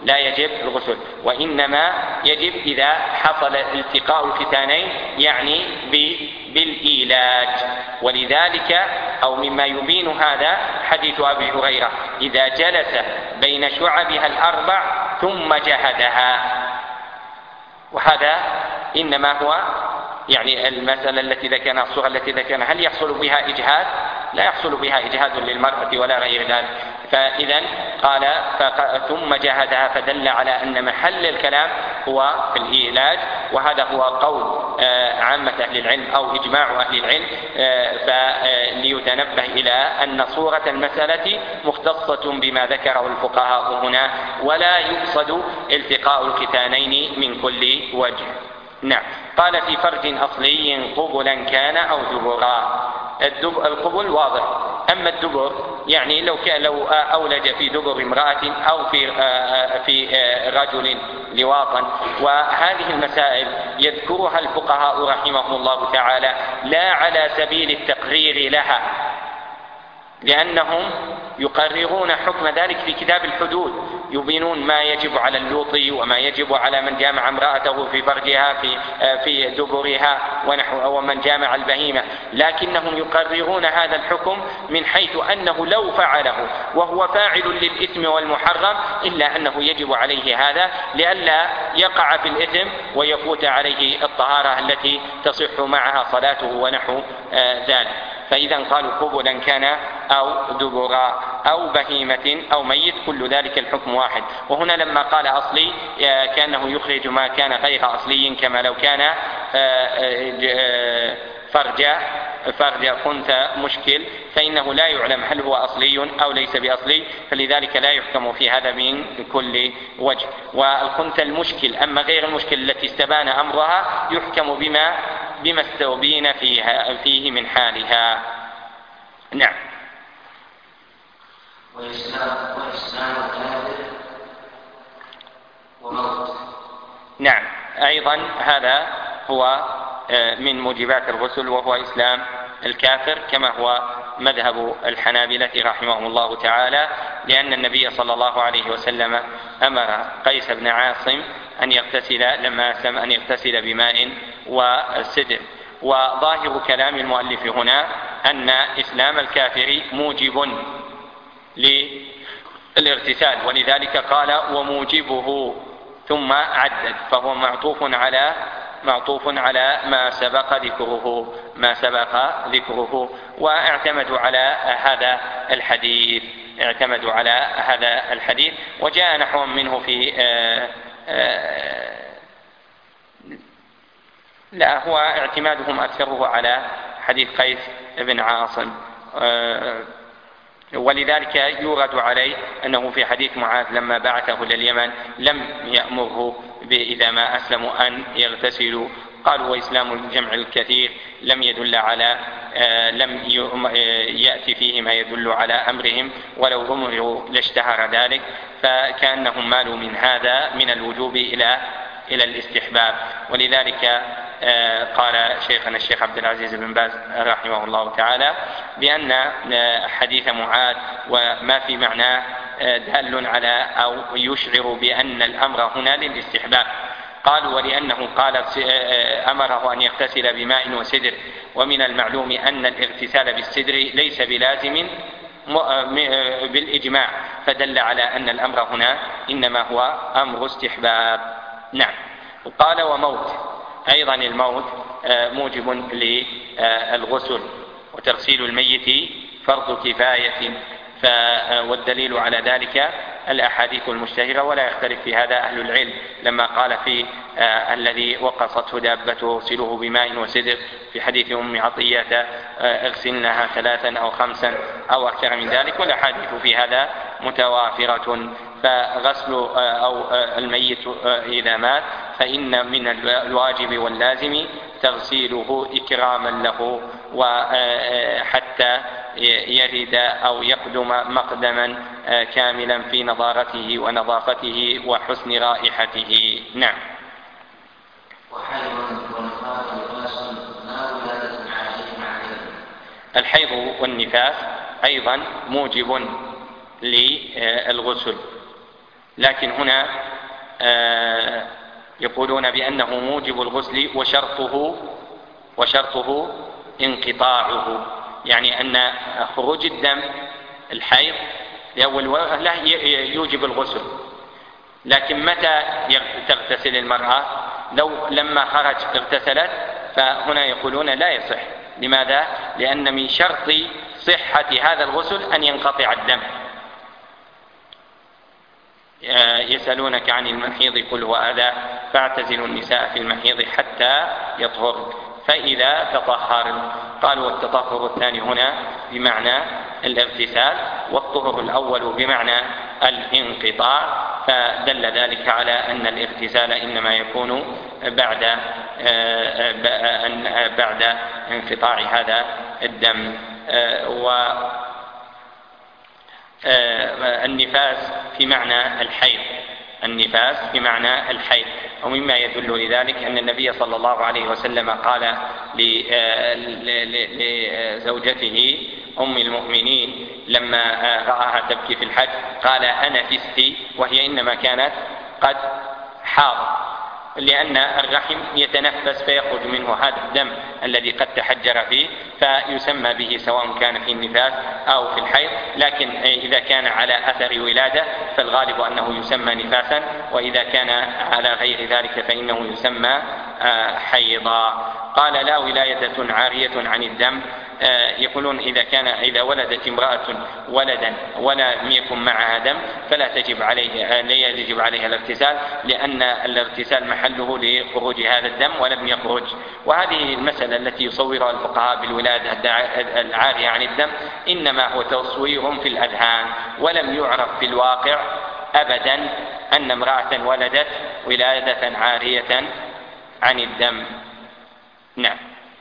لا يجب الغسل، وإنما يجب إذا حصل التقاء الختانين يعني بالإيلاج. ولذلك أو مما يبين هذا حديث أبي هريرة: إذا جلس بين شعبها الأربع ثم جهدها. وهذا إنما هو يعني المسألة التي ذكرنا، الصورة التي ذكرنا، هل يحصل بها إجهاد؟ لا يحصل بها إجهاد للمرأة ولا غير ذلك. فإذا قال ثم جهدها، فدل على أن محل الكلام هو في الإيلاج، وهذا هو قول عامة أهل العلم أو إجماع أهل العلم. فليتنبه إلى أن صورة المسألة مختصة بما ذكره الفقهاء هنا، ولا يقصد التقاء الختانين من كل وجه. نعم. قال: في فرج أصلي قبلا كان أو دبرا. القبل واضح، أما الدبر يعني لو كان لو أولج في دبر امرأة أو في في رجل لواطا. وهذه المسائل يذكرها الفقهاء رحمهم الله تعالى لا على سبيل التقرير لها، لأنهم يقررون حكم ذلك في كتاب الحدود، يبينون ما يجب على اللوطي وما يجب على من جامع امرأته في فرجها في في دبرها ونحو، ومن جامع البهيمة، لكنهم يقررون هذا الحكم من حيث أنه لو فعله وهو فاعل للإثم والمحرم إلا أنه يجب عليه هذا لئلا يقع في الإثم ويفوت عليه الطهارة التي تصح معها صلاته ونحو ذلك. فإذا قالوا قبلا كان أو دبرا أو بهيمة أو ميت، كل ذلك الحكم واحد. وهنا لما قال أصلي كأنه يخرج ما كان غير أصلي، كما لو كان فرج فرج خنثى مشكل فإنه لا يعلم هل هو أصلي أو ليس بأصلي، فلذلك لا يحكم في هذا من كل وجه. والخنثى المشكل، أما غير المشكل التي استبان أمرها يحكم بما بما استوبين فيها فيه من حالها. نعم. وإسلام وإسلام كافر وموت. نعم، أيضا هذا هو من موجبات الغسل، وهو إسلام الكافر، كما هو مذهب الحنابلة رحمهم الله تعالى، لأن النبي صلى الله عليه وسلم أمر قيس بن عاصم أن يغتسل لما سم أن يغتسل بماء وسدر. وظاهر كلام المؤلف هنا أن إسلام الكافر موجب للاغتسال، ولذلك قال وموجبه ثم عدد، فهو معطوف على معطوف على ما سبق ذكره ما سبق ذكره واعتمدوا على هذا الحديث اعتمدوا على هذا الحديث وجاء نحو منه في آآ آآ لا هو اعتمادهم أكثره على حديث قيس بن عاصم، ولذلك يورد عليه أنه في حديث معاذ لما بعثه إلى اليمن لم يأمره إذا ما أسلموا أن يغتسلوا. قالوا وإسلام الجمع الكثير لم يدل على لم يأتي فيه ما يدل على أمرهم، ولو أمروا لاشتهر ذلك، فكأنهم مالوا من هذا من الوجوب إلى إلى الاستحباب. ولذلك قال شيخنا الشيخ عبد العزيز بن باز رحمه الله تعالى بأن حديث معاذ وما في معناه دال على أو يشعر بأن الأمر هنا للاستحباب. قالوا ولأنه قال أمره أن يغتسل بماء وسدر، ومن المعلوم أن الاغتسال بالسدر ليس بلازم بالإجماع، فدل على أن الأمر هنا إنما هو أمر استحباب. نعم. قال وموت، أيضا الموت موجب للغسل، وتغسيل الميت فرض كفاية، والدليل على ذلك الأحاديث المشتهرة، ولا يختلف في هذا أهل العلم لما قال في آه الذي وقصته دابته اغسله بماء وسدر في حديث أم عطية اغسلنها ثلاثا أو خمسا أو أكثر من ذلك، والأحاديث في هذا متوافرة. فغسل آه أو آه الميت آه إذا مات فإن من الواجب واللازم تغسيله إكراما له، وحتى يرد أو يقدم مقدما كاملا في نضارته ونظافته وحسن رائحته. نعم. الحيض والنفاس أيضا موجب للغسل، لكن هنا يقولون بأنه موجب الغسل وشرطه وشرطه انقطاعه، يعني أن خروج الدم الحيض لأول وهلة يوجب الغسل، لكن متى تغتسل المرأة؟ لو لما خرج اغتسلت، فهنا يقولون لا يصح. لماذا؟ لأن من شرط صحة هذا الغسل أن ينقطع الدم. يسألونك عن المحيض قل هو أذى فاعتزلوا النساء في المحيض حتى يطهر فإذا تطهرن. قالوا والتطهر الثاني هنا بمعنى الاغتسال، والطهر الأول بمعنى الانقطاع، فدل ذلك على أن الاغتسال إنما يكون بعد بعد انقطاع هذا الدم. والنفاس في معنى الحيض، النفاس في معنى الحيض. ومما يدل لذلك أن النبي صلى الله عليه وسلم قال لزوجته أم المؤمنين لما رآها تبكي في الحج قال أنفست، وهي إنما كانت قد حاضت، لأن الرحم يتنفس فيخرج منه هذا الدم الذي قد تحجر فيه، فيسمى به سواء كان في النفاس أو في الحيض. لكن إذا كان على أثر ولادة فالغالب أنه يسمى نفاسا، وإذا كان على غير ذلك فإنه يسمى حيضا. قال لا ولاية عارية عن الدم، يقولون إذا كان إذا ولدت امرأة ولدا ولم يكن معها دم فلا تجب عليه لا يجب عليها الاغتسال، لأن الاغتسال محله لخروج هذا الدم ولم يخرج. وهذه المسألة التي يصورها الفقهاء بالولادة العارية عن الدم إنما هو تصوير في الأذهان، ولم يعرف في الواقع أبدا أن امرأة ولدت ولادة عارية عن الدم. نعم.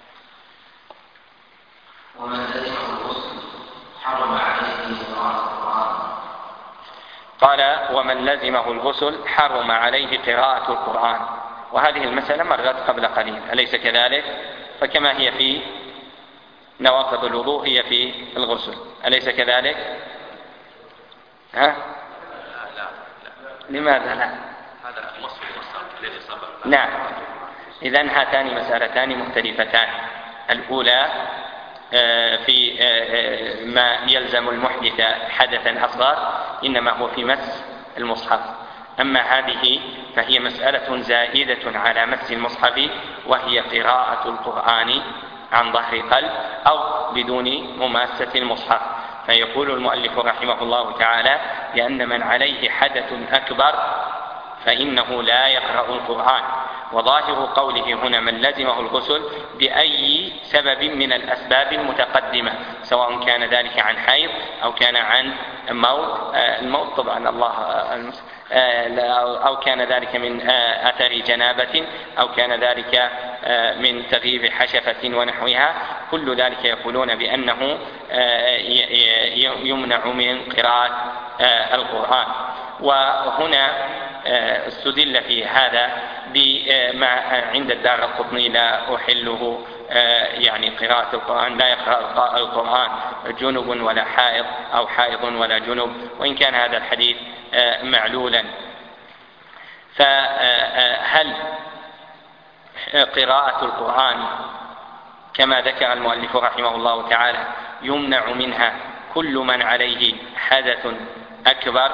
ومن لزمه الغسل حرم عليه قراءة القرآن. قال ومن لزمه الغسل حرم عليه قراءة القرآن، وهذه المسألة مرت قبل قليل أليس كذلك؟ فكما هي في نواقض الوضوء هي في الغسل أليس كذلك؟ ها؟ لا لا لا. لماذا لا؟ هذا وصف الذي سبق. نعم. إذن هاتان مسألتان مختلفتان. الأولى في ما يلزم المحدث حدثا أصغر إنما هو في مس المصحف، أما هذه فهي مسألة زائدة على مس المصحف، وهي قراءة القرآن عن ظهر قلب أو بدون مماسة المصحف. فيقول المؤلف رحمه الله تعالى لأن من عليه حدث أكبر فإنه لا يقرأ القرآن. وظاهر قوله هنا من لزمه الغسل بأي سبب من الأسباب المتقدمة، سواء كان ذلك عن حيض أو كان عن موت، الموت طبعا الله أو كان ذلك من أثر جنابة أو كان ذلك من تغييب حشفة ونحوها، كل ذلك يقولون بأنه يمنع من قراءة القرآن. وهنا استدل في هذا بما عند الدارقطني لا أحله يعني قراءة القرآن، لا يقرأ القرآن جنب ولا حائض أو حائض ولا جنب، وإن كان هذا الحديث معلولا. فهل قراءة القرآن كما ذكر المؤلف رحمه الله تعالى يمنع منها كل من عليه حدث أكبر،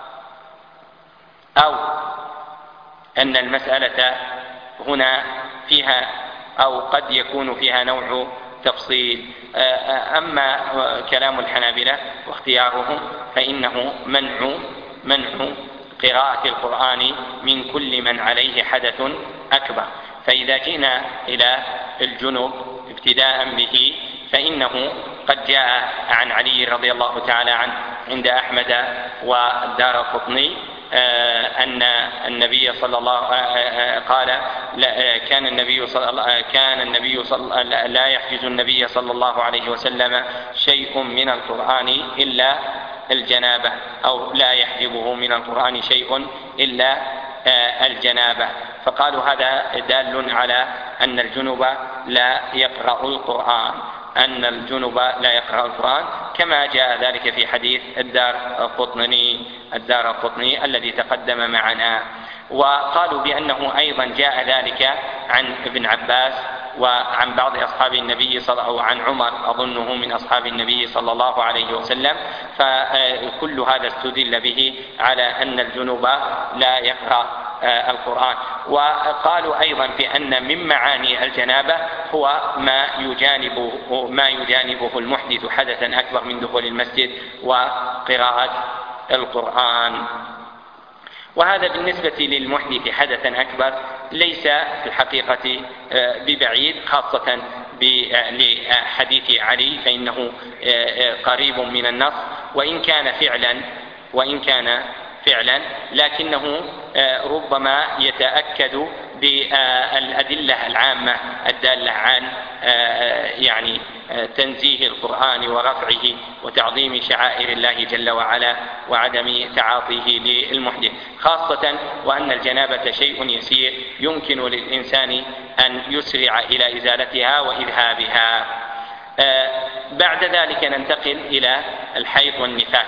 أو أن المسألة هنا فيها أو قد يكون فيها نوع تفصيل؟ أما كلام الحنابلة واختيارهم فإنه منع منع قراءة القرآن من كل من عليه حدث أكبر. فإذا جئنا إلى الجنوب ابتداء به فإنه قد جاء عن علي رضي الله تعالى عنه عند أحمد والدارقطني أن النبي صلى الله قال كان النبي صلى كان النبي صلى لا يحجز النبي صلى الله عليه وسلم شيء من القرآن إلا الجنابة، أو لا يحجبه من القرآن شيء إلا الجنابة. فقالوا هذا دال على أن الجنوب لا يقرأ القرآن، أن الجنوب لا يقرأ القرآن، كما جاء ذلك في حديث الدار القطني الدار القطني الذي تقدم معنا. وقالوا بأنه أيضا جاء ذلك عن ابن عباس وعن بعض أصحاب النبي صلى أو عن عمر أظنه من أصحاب النبي صلى الله عليه وسلم، فكل هذا استدل به على أن الجنوب لا يقرأ القرآن. وقالوا أيضا بأن من معاني الجنابة هو ما يجانبه ما يجانبه المحدث حدثا أكبر من دخول المسجد وقراءة القرآن. وهذا بالنسبة للمحدث حدثا أكبر ليس في الحقيقة ببعيد، خاصة لحديث علي فإنه قريب من النص، وإن كان فعلا وإن كان فعلا لكنه ربما يتأكد بالأدلة العامة الدالة عن يعني تنزيه القرآن ورفعه وتعظيم شعائر الله جل وعلا وعدم تعاطيه للمحدث، خاصة وأن الجنابة شيء يسير يمكن للإنسان أن يسرع إلى إزالتها وإذهابها. بعد ذلك ننتقل إلى الحيض والنفاس.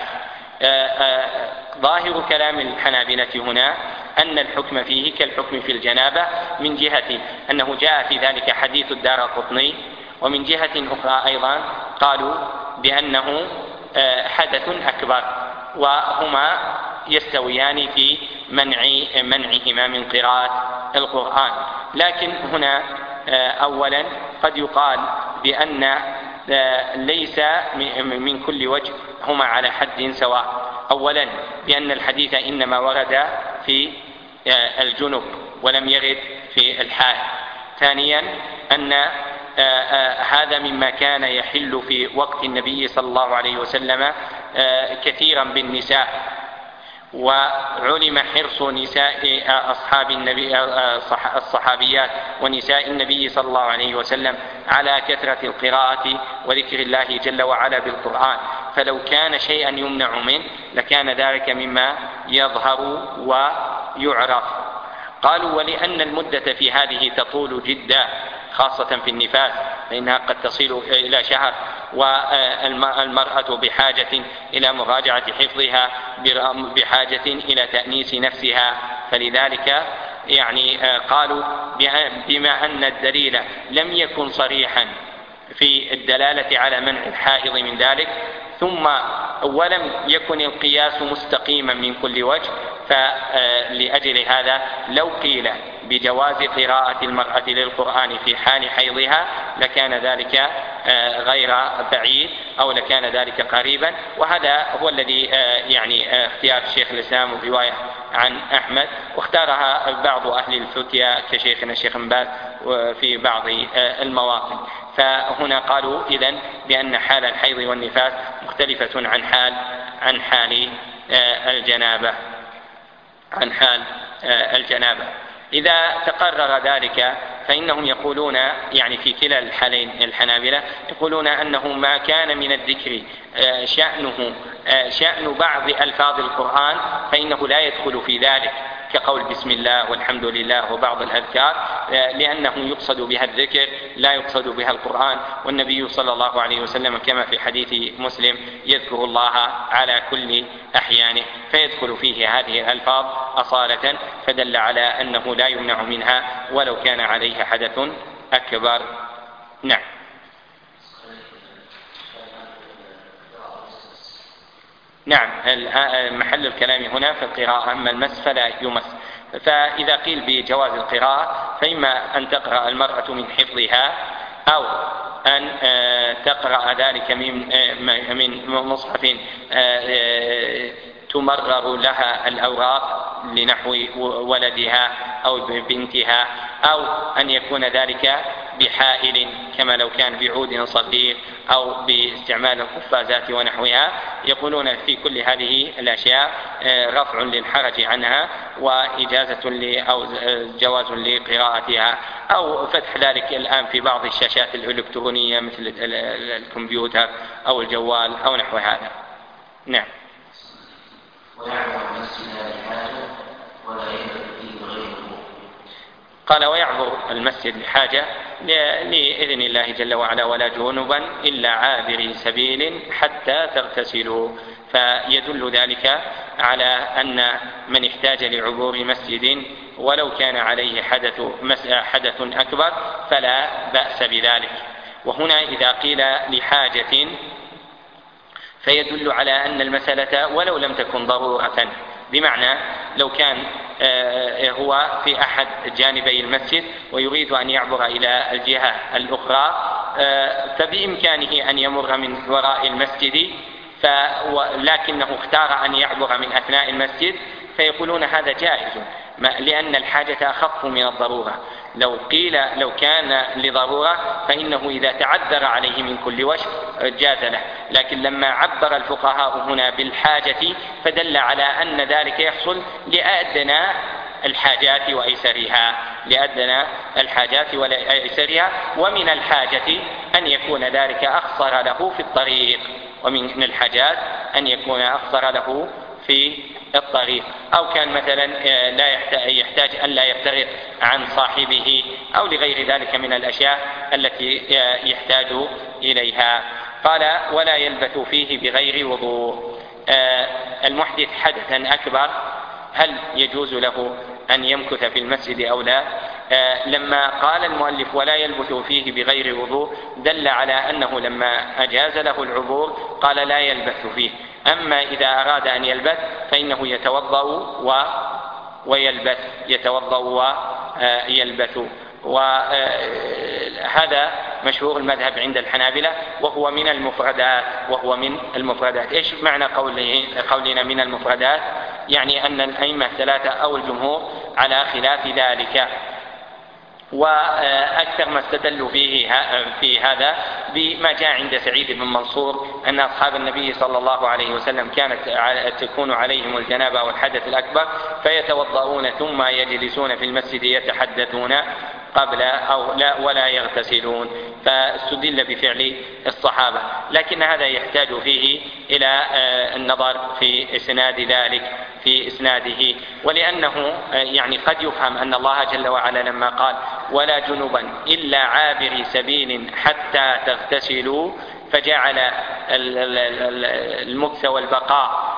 ظاهر كلام الحنابلة هنا أن الحكم فيه كالحكم في الجنابة، من جهة أنه جاء في ذلك حديث الدارقطني، ومن جهة أخرى أيضا قالوا بأنه حدث أكبر، وهما يستويان في منع منعهما من قراءة القرآن. لكن هنا أولا قد يقال بأن ليس من كل وجه هما على حد سواء. أولا بأن الحديث إنما ورد في الجنب ولم يرد في الحال. ثانيا أن هذا مما كان يحل في وقت النبي صلى الله عليه وسلم كثيرا بالنساء، وعلم حرص نساء أصحاب النبي الصحابيات ونساء النبي صلى الله عليه وسلم على كثرة القراءة وذكر الله جل وعلا بالقرآن، فلو كان شيئا يمنع منه لكان ذلك مما يظهر ويعرف. قالوا ولأن المدة في هذه تطول جدا خاصة في النفاس فإنها قد تصل إلى شهر، والمرأة بحاجة إلى مراجعة حفظها بحاجة إلى تأنيس نفسها، فلذلك يعني قالوا بما أن الدليل لم يكن صريحا في الدلالة على منع الحائض من ذلك، ثم ولم يكن القياس مستقيما من كل وجه، فلأجل هذا لو قيل بجواز قراءة المرأة للقرآن في حال حيضها لكان ذلك غير بعيد أو لكان ذلك قريبا. وهذا هو الذي يعني اختيار الشيخ الإسلام والرواية عن أحمد، واختارها بعض أهل الفتيا كشيخنا الشيخ بن باز في بعض المواطن. فهنا قالوا إذن بأن حال الحيض والنفاس مختلفة عن حال عن حال الجنابة عن حال الجنابة. إذا تقرر ذلك فإنهم يقولون يعني في كلا الحالين الحنابلة يقولون أنه ما كان من الذكر شأنه شأن بعض ألفاظ القرآن فإنه لا يدخل في ذلك، كقول بسم الله والحمد لله وبعض الأذكار، لأنه يقصد بها الذكر لا يقصد بها القرآن، والنبي صلى الله عليه وسلم كما في حديث مسلم يذكر الله على كل أحيانه، فيدخل فيه هذه الألفاظ أصالة، فدل على أنه لا يمنع منها ولو كان عليه حدث أكبر. نعم. نعم محل الكلام هنا في القراءة، أما المس فلا يمس. فإذا قيل بجواز القراءة فإما أن تقرأ المرأة من حفظها أو أن تقرأ ذلك من من مصحف تمرر لها الأوراق لنحو ولدها أو بنتها، أو أن يكون ذلك بحائل كما لو كان بعود صغير أو باستعمال القفازات ونحوها. يقولون في كل هذه الأشياء رفع للحرج عنها وإجازة أو جواز لقراءتها، أو فتح ذلك الآن في بعض الشاشات الإلكترونية مثل الكمبيوتر أو الجوال أو نحو هذا. نعم. قال ويعبر المسجد لحاجة لإذن الله جل وعلا ولا جنبا إلا عابري سبيل حتى تغتسلوا، فيدل ذلك على أن من احتاج لعبور مسجد ولو كان عليه حدث, حدث أكبر فلا بأس بذلك. وهنا إذا قيل لحاجة فيدل على أن المسألة ولو لم تكن ضرورة، بمعنى لو كان هو في أحد جانبي المسجد ويريد أن يعبر إلى الجهة الأخرى فبإمكانه أن يمر من وراء المسجد، لكنه اختار أن يعبر من أثناء المسجد، فيقولون هذا جائز لأن الحاجة أخف من الضرورة. لو قيل لو كان لضرورة فإنه إذا تعذر عليه من كل وجه جاز له، لكن لما عبر الفقهاء هنا بالحاجة فدل على أن ذلك يحصل لأدنى الحاجات وأيسرها لأدنى الحاجات وأيسرها ومن الحاجة أن يكون ذلك أخصر له في الطريق، ومن الحاجات أن يكون أخصر له في الطريق، أو كان مثلا لا يحتاج أن لا يفترق عن صاحبه أو لغير ذلك من الأشياء التي يحتاج إليها. قال ولا يلبث فيه بغير وضوء. المحدث حدثا أكبر هل يجوز له أن يمكث في المسجد أو لا؟ لما قال المؤلف ولا يلبث فيه بغير وضوء دل على أنه لما أجاز له العبور قال لا يلبث فيه، أما إذا أراد أن يلبث فإنه يتوضأ و... ويلبث يتوضأ ويلبث. وهذا مشهور المذهب عند الحنابلة وهو من المفردات وهو من المفردات. إيش معنى قوله قولنا من المفردات؟ يعني أن الأئمة الثلاثة أو الجمهور على خلاف ذلك، وأكثر ما استدلوا فيه في هذا بما جاء عند سعيد بن منصور أن أصحاب النبي صلى الله عليه وسلم كانت تكون عليهم الجنابة والحدث الأكبر فيتوضؤون ثم يجلسون في المسجد يتحدثون قبل أو لا ولا يغتسلون، فاستدل بفعل الصحابة، لكن هذا يحتاج فيه إلى النظر في إسناد ذلك في إسناده، ولأنه يعني قد يفهم أن الله جل وعلا لما قال ولا جنبا إلا عابري سبيل حتى تغتسلوا فجعل المكث والبقاء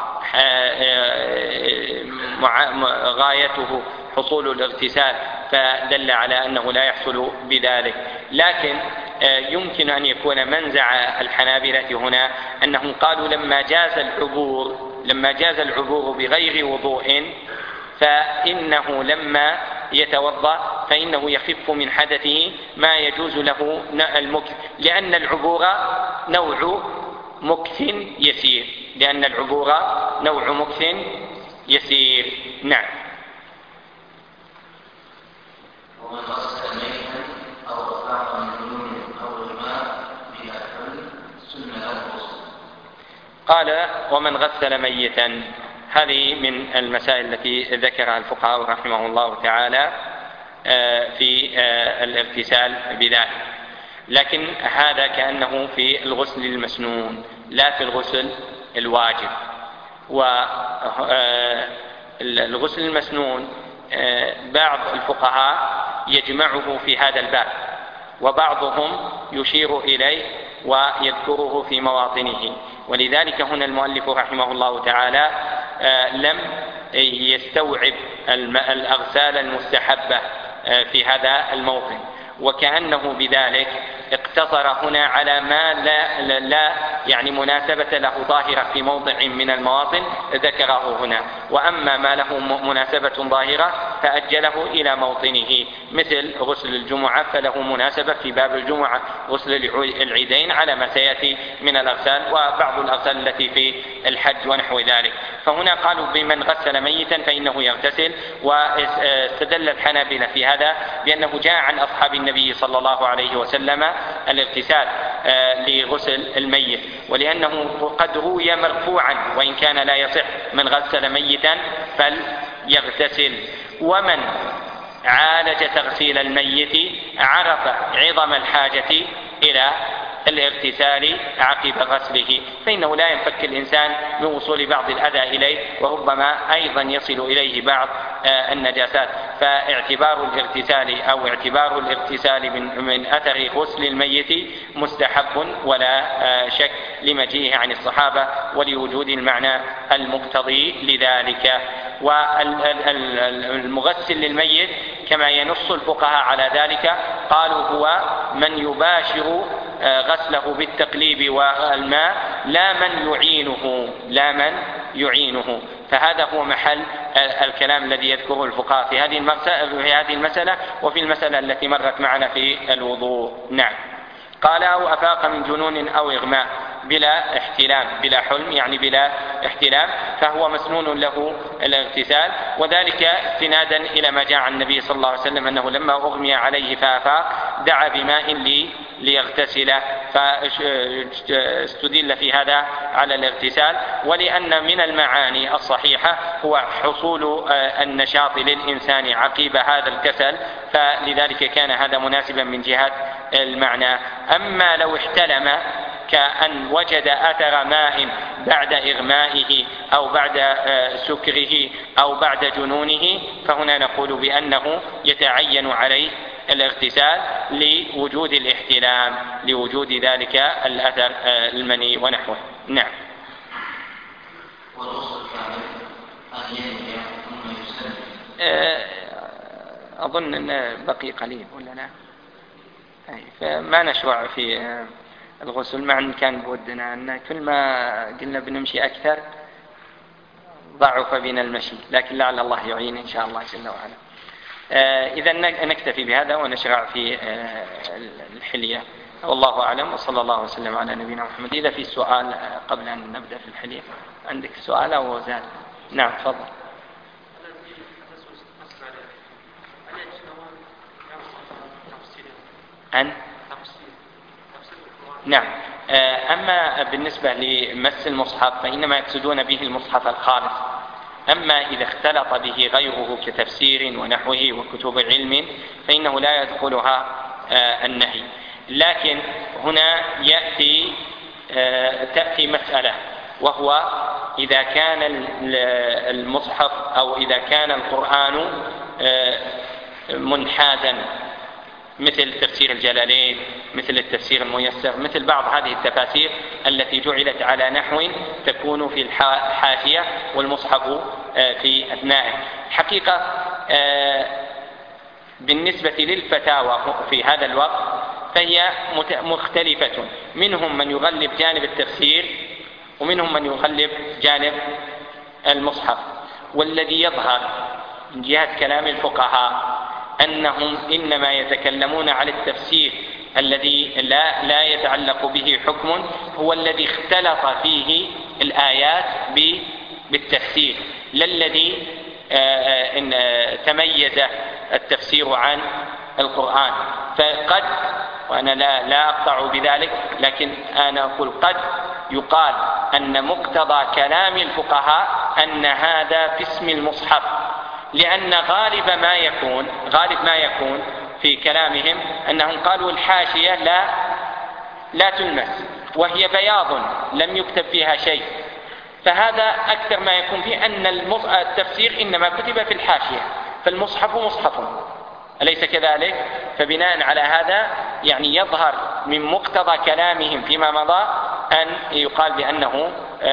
غايته حصول الاغتسال، فدل على أنه لا يحصل بذلك. لكن يمكن أن يكون منزع الحنابلة هنا أنهم قالوا لما جاز العبور لما جاز العبور بغير وضوء فإنه لما يتوضأ فإنه يخف من حدثه ما يجوز له المكث، لأن العبور نوع مكث يسير لأن العبور نوع مكث يسير. نعم. ومن غسل ميتا أو أفاق من جنون أو الماء بلا حل سن له الغسل. قال ومن غسل ميتا، هذه من المسائل التي ذكرها الفقهاء رحمه الله تعالى في الاغتسال بذلك، لكن هذا كأنه في الغسل المسنون لا في الغسل الواجب. والغسل المسنون بعض الفقهاء يجمعه في هذا الباب وبعضهم يشير إليه ويذكره في مواطنه، ولذلك هنا المؤلف رحمه الله تعالى لم يستوعب الأغسال المستحبة في هذا الموطن، وكأنه بذلك اقتصر هنا على ما لا, لا, لا يعني مناسبة له ظاهرة في موضع من المواطن ذكره هنا، وأما ما له مناسبة ظاهرة فأجله إلى موطنه، مثل غسل الجمعة فله مناسبة في باب الجمعة، غسل العيدين على ما سيأتي من الأغسال، وبعض الأغسال التي في الحج ونحو ذلك. فهنا قالوا بمن غسل ميتا فإنه يغتسل، واستدل الحنابلة في هذا بأنه جاء عن أصحاب النبي صلى الله عليه وسلم الاغتسال لغسل الميت، ولأنه قد روي مرفوعا وإن كان لا يصح من غسل ميتا فليغتسل. ومن عالج تغسيل الميت عرف عظم الحاجة إلى الاغتسال عقب غسله، فإنه لا ينفك الإنسان من وصول بعض الأذى إليه، وربما أيضا يصل إليه بعض النجاسات. فاعتبار الاغتسال أو اعتبار الاغتسال من, من أثر غسل الميت مستحب ولا شك لمجيئه عن الصحابة ولوجود المعنى المقتضي لذلك. والمغسل للميت كما ينص الفقهاء على ذلك قالوا هو من يباشر غسله بالتقليب والماء لا من يعينه لا من يعينه فهذا هو محل الكلام الذي يذكره الفقهاء في هذه في هذه المسألة وفي المسألة التي مرت معنا في الوضوء. نعم. قال أو أفاق من جنون أو إغماء بلا احتلام بلا حلم يعني بلا احتلام فهو مسنون له الاغتسال، وذلك استنادا إلى ما جاء عن النبي صلى الله عليه وسلم أنه لما أغمي عليه فأفاق دعا بماء لي ليغتسل، فاستدل في هذا على الاغتسال. ولأن من المعاني الصحيحة هو حصول النشاط للإنسان عقيب هذا الكسل، فلذلك كان هذا مناسبا من جهة المعنى. أما لو احتلم كأن وجد أثر ماء بعد إغمائه أو بعد سكره أو بعد جنونه فهنا نقول بأنه يتعين عليه الاغتسال لوجود الاحتلام لوجود ذلك الأثر المني ونحوه. نعم. أظن أن بقي قليل ولا لا؟ فما نشرع في الغسل، مع أن كان بودنا أن كل ما قلنا بنمشي أكثر ضعف بنا المشي، لكن لعل الله يعين إن شاء الله جل وعلا. إذا نكتفي بهذا ونشرع في الحلية، والله أعلم، وصلى الله وسلم على نبينا محمد. إذا في سؤال قبل أن نبدأ في الحلية، عندك سؤال أو زاد؟ نعم تفضل. أن نعم. أما بالنسبة لمس المصحف فإنما يقصدون به المصحف الخالص، أما إذا اختلط به غيره كتفسير ونحوه وكتب علم فإنه لا يدخلها النهي. لكن هنا يأتي تأتي مسألة، وهو إذا كان المصحف أو إذا كان القرآن منحازا مثل تفسير الجلالين، مثل التفسير الميسر، مثل بعض هذه التفاسير التي جعلت على نحو تكون في الحاشية والمصحف في أثنائه. حقيقة بالنسبة للفتاوى في هذا الوقت فهي مختلفة، منهم من يغلب جانب التفسير ومنهم من يغلب جانب المصحف. والذي يظهر من جهة كلام الفقهاء أنهم إنما يتكلمون على التفسير الذي لا, لا يتعلق به حكم، هو الذي اختلط فيه الآيات بالتفسير، لا الذي إن تميز التفسير عن القرآن. فقد، وأنا لا, لا أقطع بذلك، لكن أنا أقول قد يقال أن مقتضى كلام الفقهاء أن هذا في اسم المصحف، لأن غالب ما يكون غالب ما يكون في كلامهم أنهم قالوا الحاشية لا لا تلمس وهي بياض لم يكتب فيها شيء، فهذا أكثر ما يكون فيه أن التفسير إنما كتب في الحاشية، فالمصحف مصحف، أليس كذلك؟ فبناء على هذا يعني يظهر من مقتضى كلامهم فيما مضى أن يقال بأنه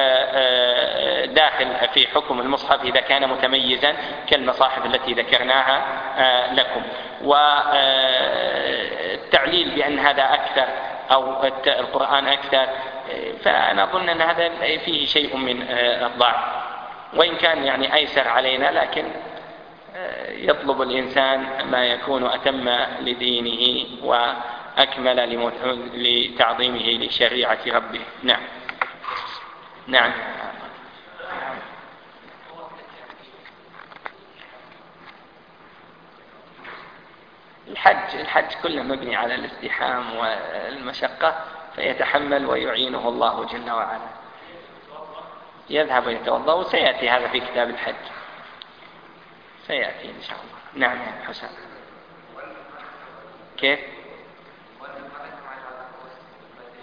داخل في حكم المصحف إذا كان متميزا كالمصاحف التي ذكرناها لكم. والتعليل بأن هذا أكثر أو القرآن أكثر، فأنا أظن أن هذا فيه شيء من الضعف، وإن كان يعني أيسر علينا، لكن يطلب الإنسان ما يكون أتم لدينه وأكمل لتعظيمه لشريعة ربه. نعم. نعم. الحج الحج كله مبني على الازدحام والمشقة، فيتحمل ويعينه الله جل وعلا. يذهب ويتوضأ، وسيأتي هذا في كتاب الحج، سيأتي إن شاء الله. نعم يا حسن. كيف؟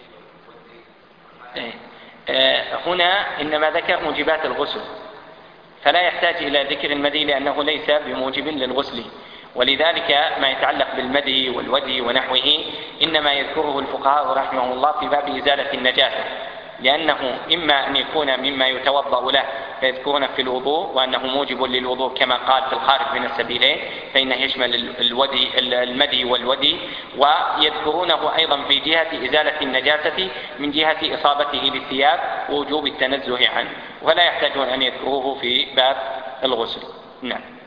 إيه؟ آه هنا إنما ذكر موجبات الغسل، فلا يحتاج إلى ذكر المدي لأنه ليس بموجب للغسل. ولذلك ما يتعلق بالمدي والودي ونحوه إنما يذكره الفقهاء رحمه الله في باب إزالة النجاسة، لأنه إما أن يكون مما يتوضأ له فيذكرونه في الوضوء وأنه موجب للوضوء كما قال في الخارج من السبيلين فإنه يشمل الودي المدي والودي، ويذكرونه أيضا في جهة إزالة النجاسة من جهة إصابته بالثياب ووجوب التنزه عنه، ولا يحتاجون أن يذكروه في باب الغسل. نعم.